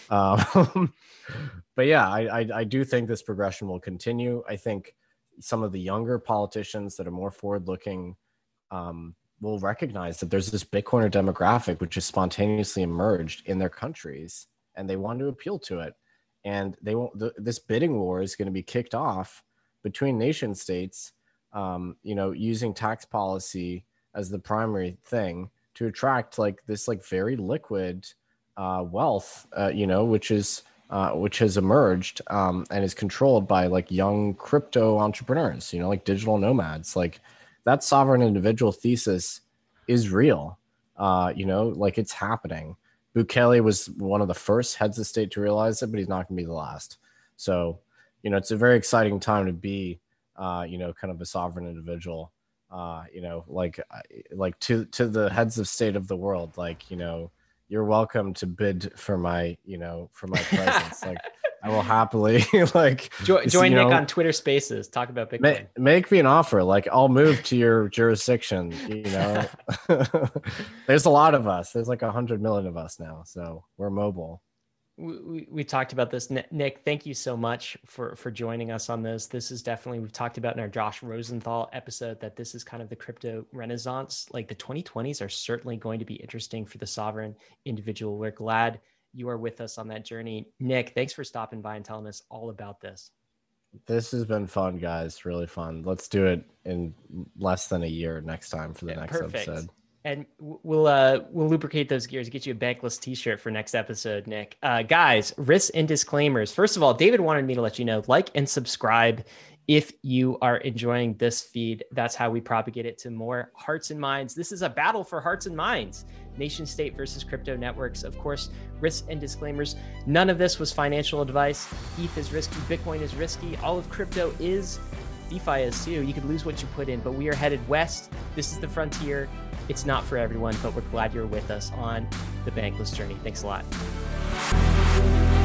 But yeah, I do think this progression will continue. I think some of the younger politicians that are more forward-looking will recognize that there's this Bitcoiner demographic which has spontaneously emerged in their countries, and they want to appeal to it. And they won't. This bidding war is going to be kicked off between nation states, using tax policy as the primary thing to attract like this like very liquid wealth, which has emerged and is controlled by like young crypto entrepreneurs, like digital nomads. Like that sovereign individual thesis is real, like it's happening. Bukele was one of the first heads of state to realize it, but he's not going to be the last. So, it's a very exciting time to be, kind of a sovereign individual, like to the heads of state of the world. Like, you're welcome to bid for my presence. Like, I will happly join Nick on Twitter Spaces. Talk about Bitcoin. Make me an offer. Like, I'll move to your jurisdiction. There's a lot of us. There's like 100 million of us now, so we're mobile. We talked about this. Nick, thank you so much for joining us on this. This is definitely, we've talked about in our Josh Rosenthal episode that this is kind of the crypto renaissance. Like the 2020s are certainly going to be interesting for the sovereign individual. We're glad you are with us on that journey. Nick, thanks for stopping by and telling us all about this. This has been fun, guys. Really fun. Let's do it in less than a year next time for the next episode. And we'll lubricate those gears, get you a Bankless t-shirt for next episode, Nick. Guys, risks and disclaimers. First of all, David wanted me to let you know, like and subscribe if you are enjoying this feed. That's how we propagate it to more hearts and minds. This is a battle for hearts and minds. Nation state versus crypto networks. Of course, risks and disclaimers. None of this was financial advice. ETH is risky. Bitcoin is risky. All of crypto is. DeFi is too. You could lose what you put in, but we are headed west. This is the frontier. It's not for everyone, but we're glad you're with us on the Bankless journey. Thanks a lot.